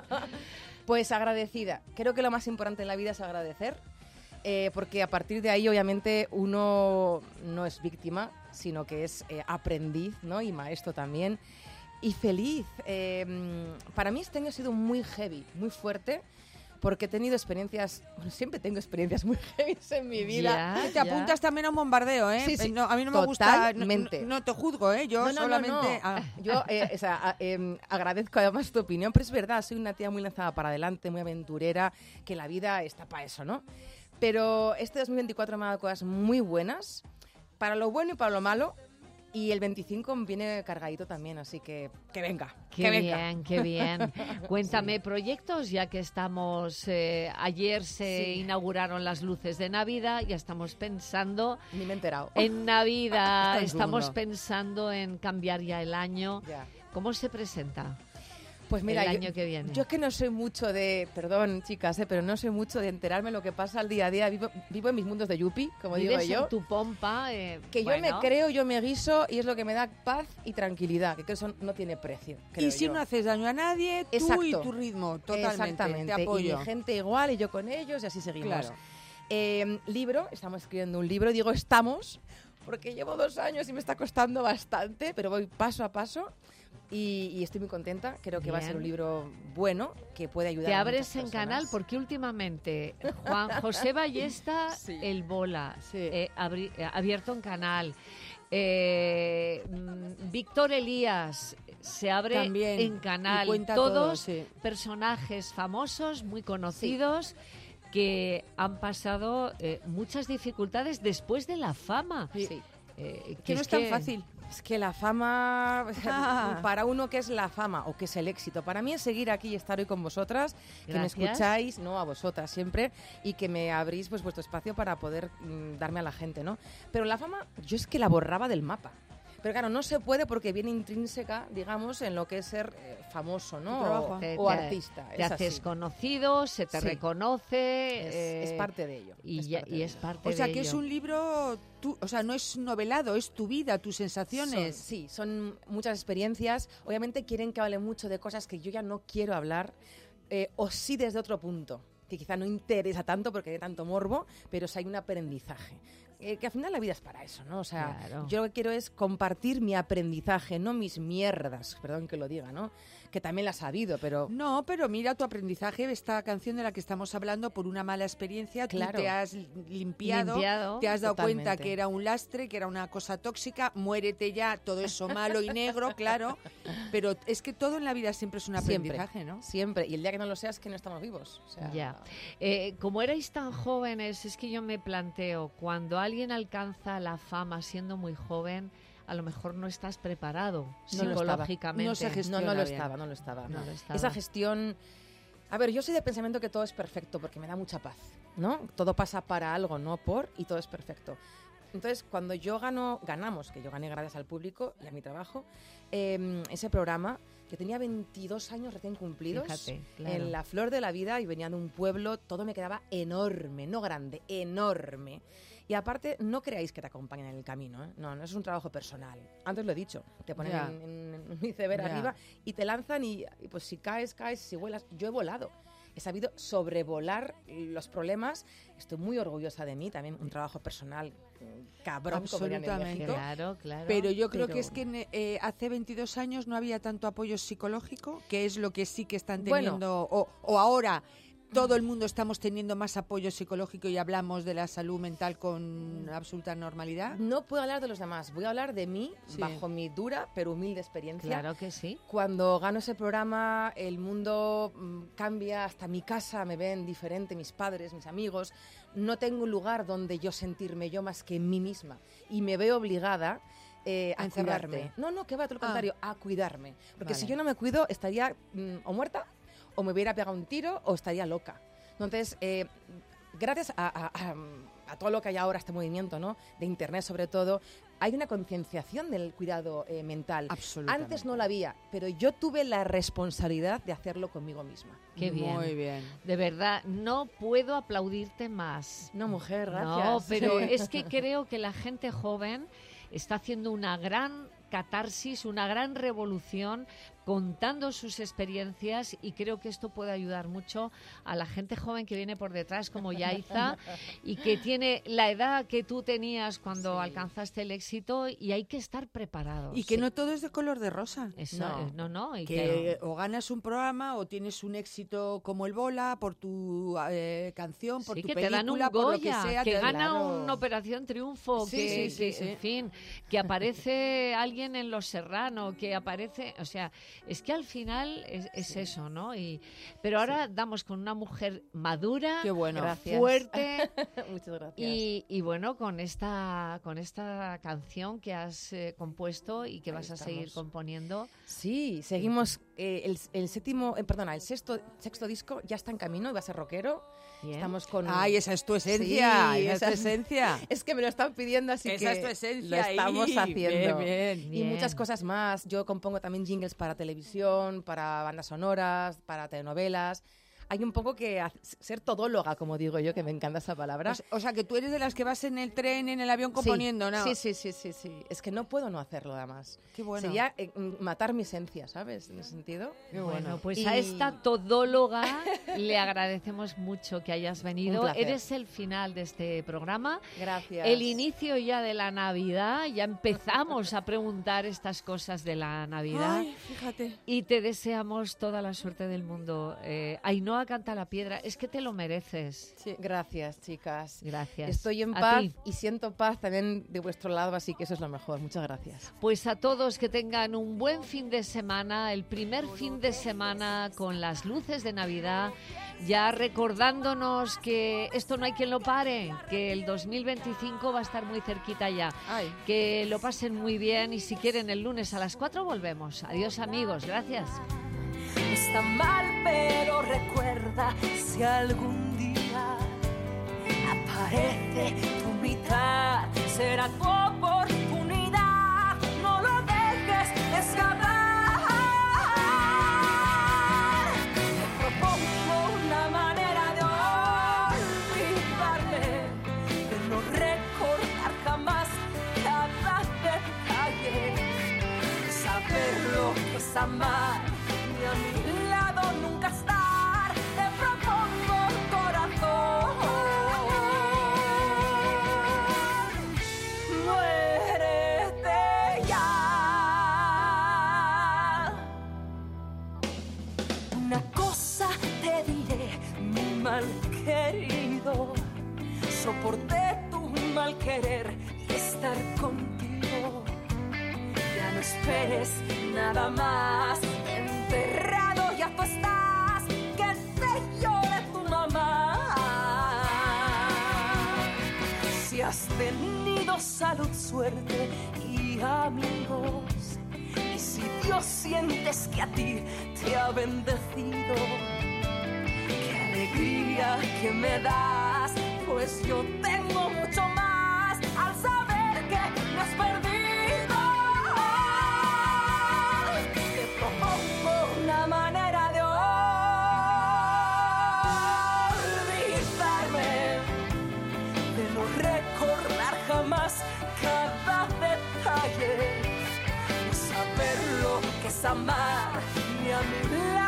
Speaker 12: Pues agradecida. Creo que lo más importante en la vida es agradecer, eh, porque a partir de ahí, obviamente, uno no es víctima, sino que es eh, aprendiz, ¿no? Y maestro también. Y feliz. Eh, para mí este año ha sido muy heavy, muy fuerte, porque he tenido experiencias, bueno, siempre tengo experiencias muy heavy en mi vida.
Speaker 1: Ya,
Speaker 4: Te
Speaker 1: ya.
Speaker 4: apuntas también a un bombardeo, ¿eh?
Speaker 12: Sí, sí,
Speaker 4: Eh, no, a mí no me gusta. No,
Speaker 12: totalmente.
Speaker 4: no- no te juzgo, ¿eh? Yo
Speaker 12: No, no, no,
Speaker 4: solamente.
Speaker 12: no.
Speaker 4: ah.
Speaker 12: Yo eh, o sea, a- em, agradezco además tu opinión, pero es verdad, soy una tía muy lanzada para adelante, muy aventurera, que la vida está para eso, ¿no? Pero este dos mil veinticuatro me ha dado cosas muy buenas, para lo bueno y para lo malo, y el veinticinco viene cargadito también, así que que venga,
Speaker 1: Qué
Speaker 12: que venga.
Speaker 1: bien, qué bien. Cuéntame proyectos, ya que estamos, eh, ayer se
Speaker 12: Sí.
Speaker 1: inauguraron las luces de Navidad, ya estamos pensando
Speaker 12: Ni me he enterado.
Speaker 1: en Navidad,
Speaker 4: Está en
Speaker 1: estamos
Speaker 4: segundo.
Speaker 1: pensando en cambiar ya el año.
Speaker 12: Ya.
Speaker 1: ¿Cómo se presenta
Speaker 12: Pues mira,
Speaker 1: el
Speaker 12: yo-
Speaker 1: año que viene?
Speaker 12: Yo es que no soy mucho de, perdón chicas, eh, pero no soy mucho de enterarme lo que pasa al día a día. Vivo, vivo en mis mundos de yuppie, como digo
Speaker 1: Vives
Speaker 12: yo.
Speaker 1: en tu pompa. eh,
Speaker 12: Que yo me
Speaker 1: bueno,
Speaker 12: creo, yo me guiso y es lo que me da paz y tranquilidad, que eso no tiene precio. creo
Speaker 4: Y si
Speaker 12: yo.
Speaker 4: no haces daño a nadie, tú
Speaker 12: Exacto.
Speaker 4: y tu ritmo, totalmente.
Speaker 12: Exactamente.
Speaker 4: Te apoyo.
Speaker 12: Y mi gente igual y yo con ellos y así seguimos.
Speaker 4: Claro.
Speaker 12: Eh, libro, estamos escribiendo un libro, digo estamos, porque llevo dos años y me está costando bastante, pero voy paso a paso. Y, y estoy muy contenta, creo que va a ser
Speaker 1: Bien.
Speaker 12: un libro bueno, que puede ayudar
Speaker 1: Te
Speaker 12: a
Speaker 1: abres
Speaker 12: muchas
Speaker 1: en
Speaker 12: personas.
Speaker 1: canal porque últimamente Juan José Ballesta,
Speaker 12: Sí.
Speaker 1: el Bola,
Speaker 4: Sí.
Speaker 1: eh, abri- eh, abierto en canal. Eh, mm, Víctor Elías se abre
Speaker 4: También.
Speaker 1: en canal.
Speaker 4: Y cuenta
Speaker 1: Todos
Speaker 4: todo, sí.
Speaker 1: personajes famosos, muy conocidos, que han pasado eh, muchas dificultades después de la fama.
Speaker 12: Sí.
Speaker 1: Eh,
Speaker 4: Que no es tan fácil.
Speaker 12: Es que la fama,
Speaker 4: Ah.
Speaker 12: para uno, ¿qué es la fama o qué es el éxito? Para mí es seguir aquí y estar hoy con vosotras, que me
Speaker 1: Gracias.
Speaker 12: escucháis, no a vosotras siempre, y que me abrís pues vuestro espacio para poder mm, darme a la gente, ¿no? Pero la fama, yo es que la borraba del mapa. Pero claro, no se puede porque viene intrínseca, digamos, en lo que es ser eh, famoso, ¿no?
Speaker 4: Tu trabajo.
Speaker 12: O,
Speaker 1: Te-
Speaker 12: o
Speaker 1: te-
Speaker 12: artista.
Speaker 1: Te
Speaker 12: es
Speaker 1: haces
Speaker 12: así.
Speaker 1: conocido, se te
Speaker 12: Sí.
Speaker 1: reconoce.
Speaker 12: Es,
Speaker 1: eh,
Speaker 12: es parte de ello.
Speaker 1: Y,
Speaker 12: es
Speaker 1: ya-
Speaker 12: parte
Speaker 1: y
Speaker 12: de
Speaker 1: es
Speaker 12: ello.
Speaker 1: parte
Speaker 4: O sea,
Speaker 1: de
Speaker 4: que es
Speaker 1: ello.
Speaker 4: un libro, tú, o sea, no es novelado, es tu vida, tus sensaciones.
Speaker 12: Son- sí, son muchas experiencias. Obviamente quieren que hable mucho de cosas que yo ya no quiero hablar, eh, o sí desde otro punto, que quizá no interesa tanto porque hay tanto morbo, pero sí hay un aprendizaje. Eh, que al final la vida es para eso, ¿no? O sea,
Speaker 1: Claro.
Speaker 12: yo lo que quiero es compartir mi aprendizaje, no mis mierdas, perdón que lo diga, ¿no? Que también las ha habido, pero...
Speaker 4: No, pero mira tu aprendizaje, esta canción de la que estamos hablando, por una mala experiencia, tú
Speaker 12: Claro.
Speaker 4: te has limpiado,
Speaker 1: Limpiado,
Speaker 4: te has dado
Speaker 12: totalmente.
Speaker 4: cuenta que era un lastre, que era una cosa tóxica, muérete ya, todo eso malo y negro, claro, pero es que todo en la vida siempre es un
Speaker 12: Siempre,
Speaker 4: aprendizaje, ¿no?
Speaker 12: siempre. Y el día que no lo seas, que no estamos vivos. O sea,
Speaker 1: Ya. Eh, como erais tan jóvenes, es que yo me planteo, cuando alguien alcanza la fama siendo muy joven, a lo mejor no estás preparado
Speaker 12: No lo estaba.
Speaker 1: psicológicamente.
Speaker 4: No se
Speaker 12: No,
Speaker 4: gestiona
Speaker 12: no lo
Speaker 4: bien.
Speaker 12: estaba, no lo estaba.
Speaker 1: No lo estaba.
Speaker 12: Esa gestión... A ver, yo soy de pensamiento que todo es perfecto porque me da mucha paz, ¿no? Todo pasa para algo, no por, y todo es perfecto. Entonces, cuando yo gano, ganamos, que yo gané gracias al público y a mi trabajo, eh, ese programa, que tenía veintidós años recién cumplidos,
Speaker 1: Fíjate, claro.
Speaker 12: en la flor de la vida, y venía de un pueblo, todo me quedaba enorme, no grande, enorme. Y aparte, no creáis que te acompañan en el camino, ¿eh? No, no es un trabajo personal. Antes lo he dicho, te ponen
Speaker 4: Ya.
Speaker 12: en, en un iceberg
Speaker 4: Ya.
Speaker 12: arriba y te lanzan y, y pues si caes, caes, si vuelas. Yo he volado. He sabido sobrevolar los problemas. Estoy muy orgullosa de mí, también un trabajo personal mm, cabrón, como dirían en
Speaker 4: Absolutamente.
Speaker 12: México.
Speaker 1: Claro, claro.
Speaker 4: Pero yo creo
Speaker 12: Pero-
Speaker 4: que es que eh, hace veintidós años no había tanto apoyo psicológico, que es lo que sí que están
Speaker 12: Bueno.
Speaker 4: teniendo, o, o ahora todo el mundo estamos teniendo más apoyo psicológico y hablamos de la salud mental con absoluta normalidad.
Speaker 12: No puedo hablar de los demás, voy a hablar de mí,
Speaker 4: Sí.
Speaker 12: bajo mi dura pero humilde experiencia.
Speaker 1: Claro que sí.
Speaker 12: Cuando gano ese programa, el mundo mm, cambia, hasta mi casa me ven diferente, mis padres, mis amigos. No tengo un lugar donde yo sentirme yo más que en mí misma. Y me veo obligada eh,
Speaker 4: A
Speaker 12: a,
Speaker 4: encerrarte.
Speaker 12: cuidarme. No, no, que va, todo lo
Speaker 4: Ah.
Speaker 12: contrario, a cuidarme. Porque si
Speaker 4: Vale.
Speaker 12: yo no me cuido, estaría mm, o muerta, o me hubiera pegado un tiro, o estaría loca. Entonces, eh, gracias a, a- a- a todo lo que hay ahora, este movimiento, ¿no? De Internet sobre todo, hay una concienciación del cuidado eh, mental.
Speaker 4: Absolutamente.
Speaker 12: Antes no la había, pero yo tuve la responsabilidad de hacerlo conmigo misma.
Speaker 1: Qué bien.
Speaker 4: Muy bien.
Speaker 1: De verdad, no puedo aplaudirte más.
Speaker 12: No, mujer, gracias.
Speaker 1: No, pero es que creo que la gente joven está haciendo una gran catarsis, una gran revolución, contando sus experiencias, y creo que esto puede ayudar mucho a la gente joven que viene por detrás, como Yaiza, y que tiene la edad que tú tenías cuando sí. alcanzaste el éxito, y hay que estar preparados.
Speaker 4: Y que sí. no todo es de color de rosa.
Speaker 1: Eso, no, no. no y
Speaker 4: que,
Speaker 1: que
Speaker 4: o ganas un programa o tienes un éxito como el Bola por tu eh, canción, por
Speaker 1: sí,
Speaker 4: tu
Speaker 1: que
Speaker 4: película,
Speaker 1: te dan un
Speaker 4: por
Speaker 1: Goya,
Speaker 4: lo que sea.
Speaker 1: que
Speaker 4: te,
Speaker 1: gana
Speaker 4: claro.
Speaker 1: una Operación Triunfo,
Speaker 4: sí,
Speaker 1: que,
Speaker 4: sí, sí,
Speaker 1: que
Speaker 4: sí.
Speaker 1: en fin, que aparece alguien en Los Serrano, que aparece, o sea, es que al final es, es sí. eso, ¿no? Y, pero ahora sí. damos con una mujer madura,
Speaker 4: Qué bueno.
Speaker 1: fuerte.
Speaker 12: Muchas gracias.
Speaker 1: Y, y bueno, con esta con esta canción que has eh, compuesto y que
Speaker 12: Ahí
Speaker 1: vas
Speaker 12: estamos.
Speaker 1: a seguir componiendo.
Speaker 12: Sí, seguimos. Eh, el, el séptimo, eh, perdona, el sexto, sexto disco ya está en camino y va a ser rockero.
Speaker 1: Bien.
Speaker 12: Estamos con.
Speaker 4: Ay, esa es tu esencia.
Speaker 12: Sí,
Speaker 4: esa,
Speaker 12: esa
Speaker 4: es tu esencia.
Speaker 12: Es que me lo están pidiendo, así
Speaker 4: esa
Speaker 12: que
Speaker 4: es tu esencia.
Speaker 12: lo estamos
Speaker 4: ahí.
Speaker 12: haciendo.
Speaker 4: Bien, bien.
Speaker 12: Y
Speaker 1: Bien.
Speaker 12: muchas cosas más. Yo compongo también jingles para televisión, para bandas sonoras, para telenovelas. Hay un poco que hacer, ser todóloga, como digo yo, que me encanta esa palabra.
Speaker 4: O, o sea, que tú eres de las que vas en el tren, en el avión componiendo,
Speaker 12: sí,
Speaker 4: ¿no?
Speaker 12: Sí, sí, sí, sí, sí. Es que no puedo no hacerlo, además.
Speaker 4: Qué bueno.
Speaker 12: Sería eh, matar mi esencia, ¿sabes? En ese sentido.
Speaker 4: Qué
Speaker 1: Bueno,
Speaker 4: bueno.
Speaker 1: pues
Speaker 12: Y-
Speaker 1: a esta todóloga le agradecemos mucho que hayas venido.
Speaker 12: Un placer.
Speaker 1: Eres el final de este programa.
Speaker 12: Gracias.
Speaker 1: El inicio ya de la Navidad, ya empezamos a preguntar estas cosas de la Navidad.
Speaker 4: Ay, fíjate.
Speaker 1: Y te deseamos toda la suerte del mundo. Eh, Ainhoa Canta la Piedra, es que te lo mereces.
Speaker 12: Sí, gracias, chicas.
Speaker 1: Gracias.
Speaker 12: Estoy en
Speaker 1: A
Speaker 12: paz
Speaker 1: ti.
Speaker 12: y siento paz también de vuestro lado, así que eso es lo mejor. Muchas gracias.
Speaker 1: Pues a todos que tengan un buen fin de semana, el primer fin de semana con las luces de Navidad, ya recordándonos que esto no hay quien lo pare, que el dos mil veinticinco va a estar muy cerquita ya.
Speaker 4: Ay.
Speaker 1: Que lo pasen muy bien y si quieren el lunes a las cuatro volvemos. Adiós amigos, gracias.
Speaker 8: Está mal, pero recuerda, si algún día aparece tu mitad, será tu oportunidad, no lo dejes escapar. Te propongo una manera de olvidarme, de no recordar jamás cada detalle, saber lo que es amar. Y a mi lado nunca estar, te propongo corazón, muérete ya. Una cosa te diré, mi mal querido, soporté tu mal querer y estar contigo. Ya no esperes nada más, enterrado ya tú estás, que te llore tu mamá. Si has tenido salud, suerte y amigos, y si Dios sientes que a ti te ha bendecido, qué alegría que me das, pues yo tengo mucho más al saber que me has perdido. Te propongo una manera de olvidarme, de no recordar jamás cada detalle, no saber lo que es amar, ni a mi lado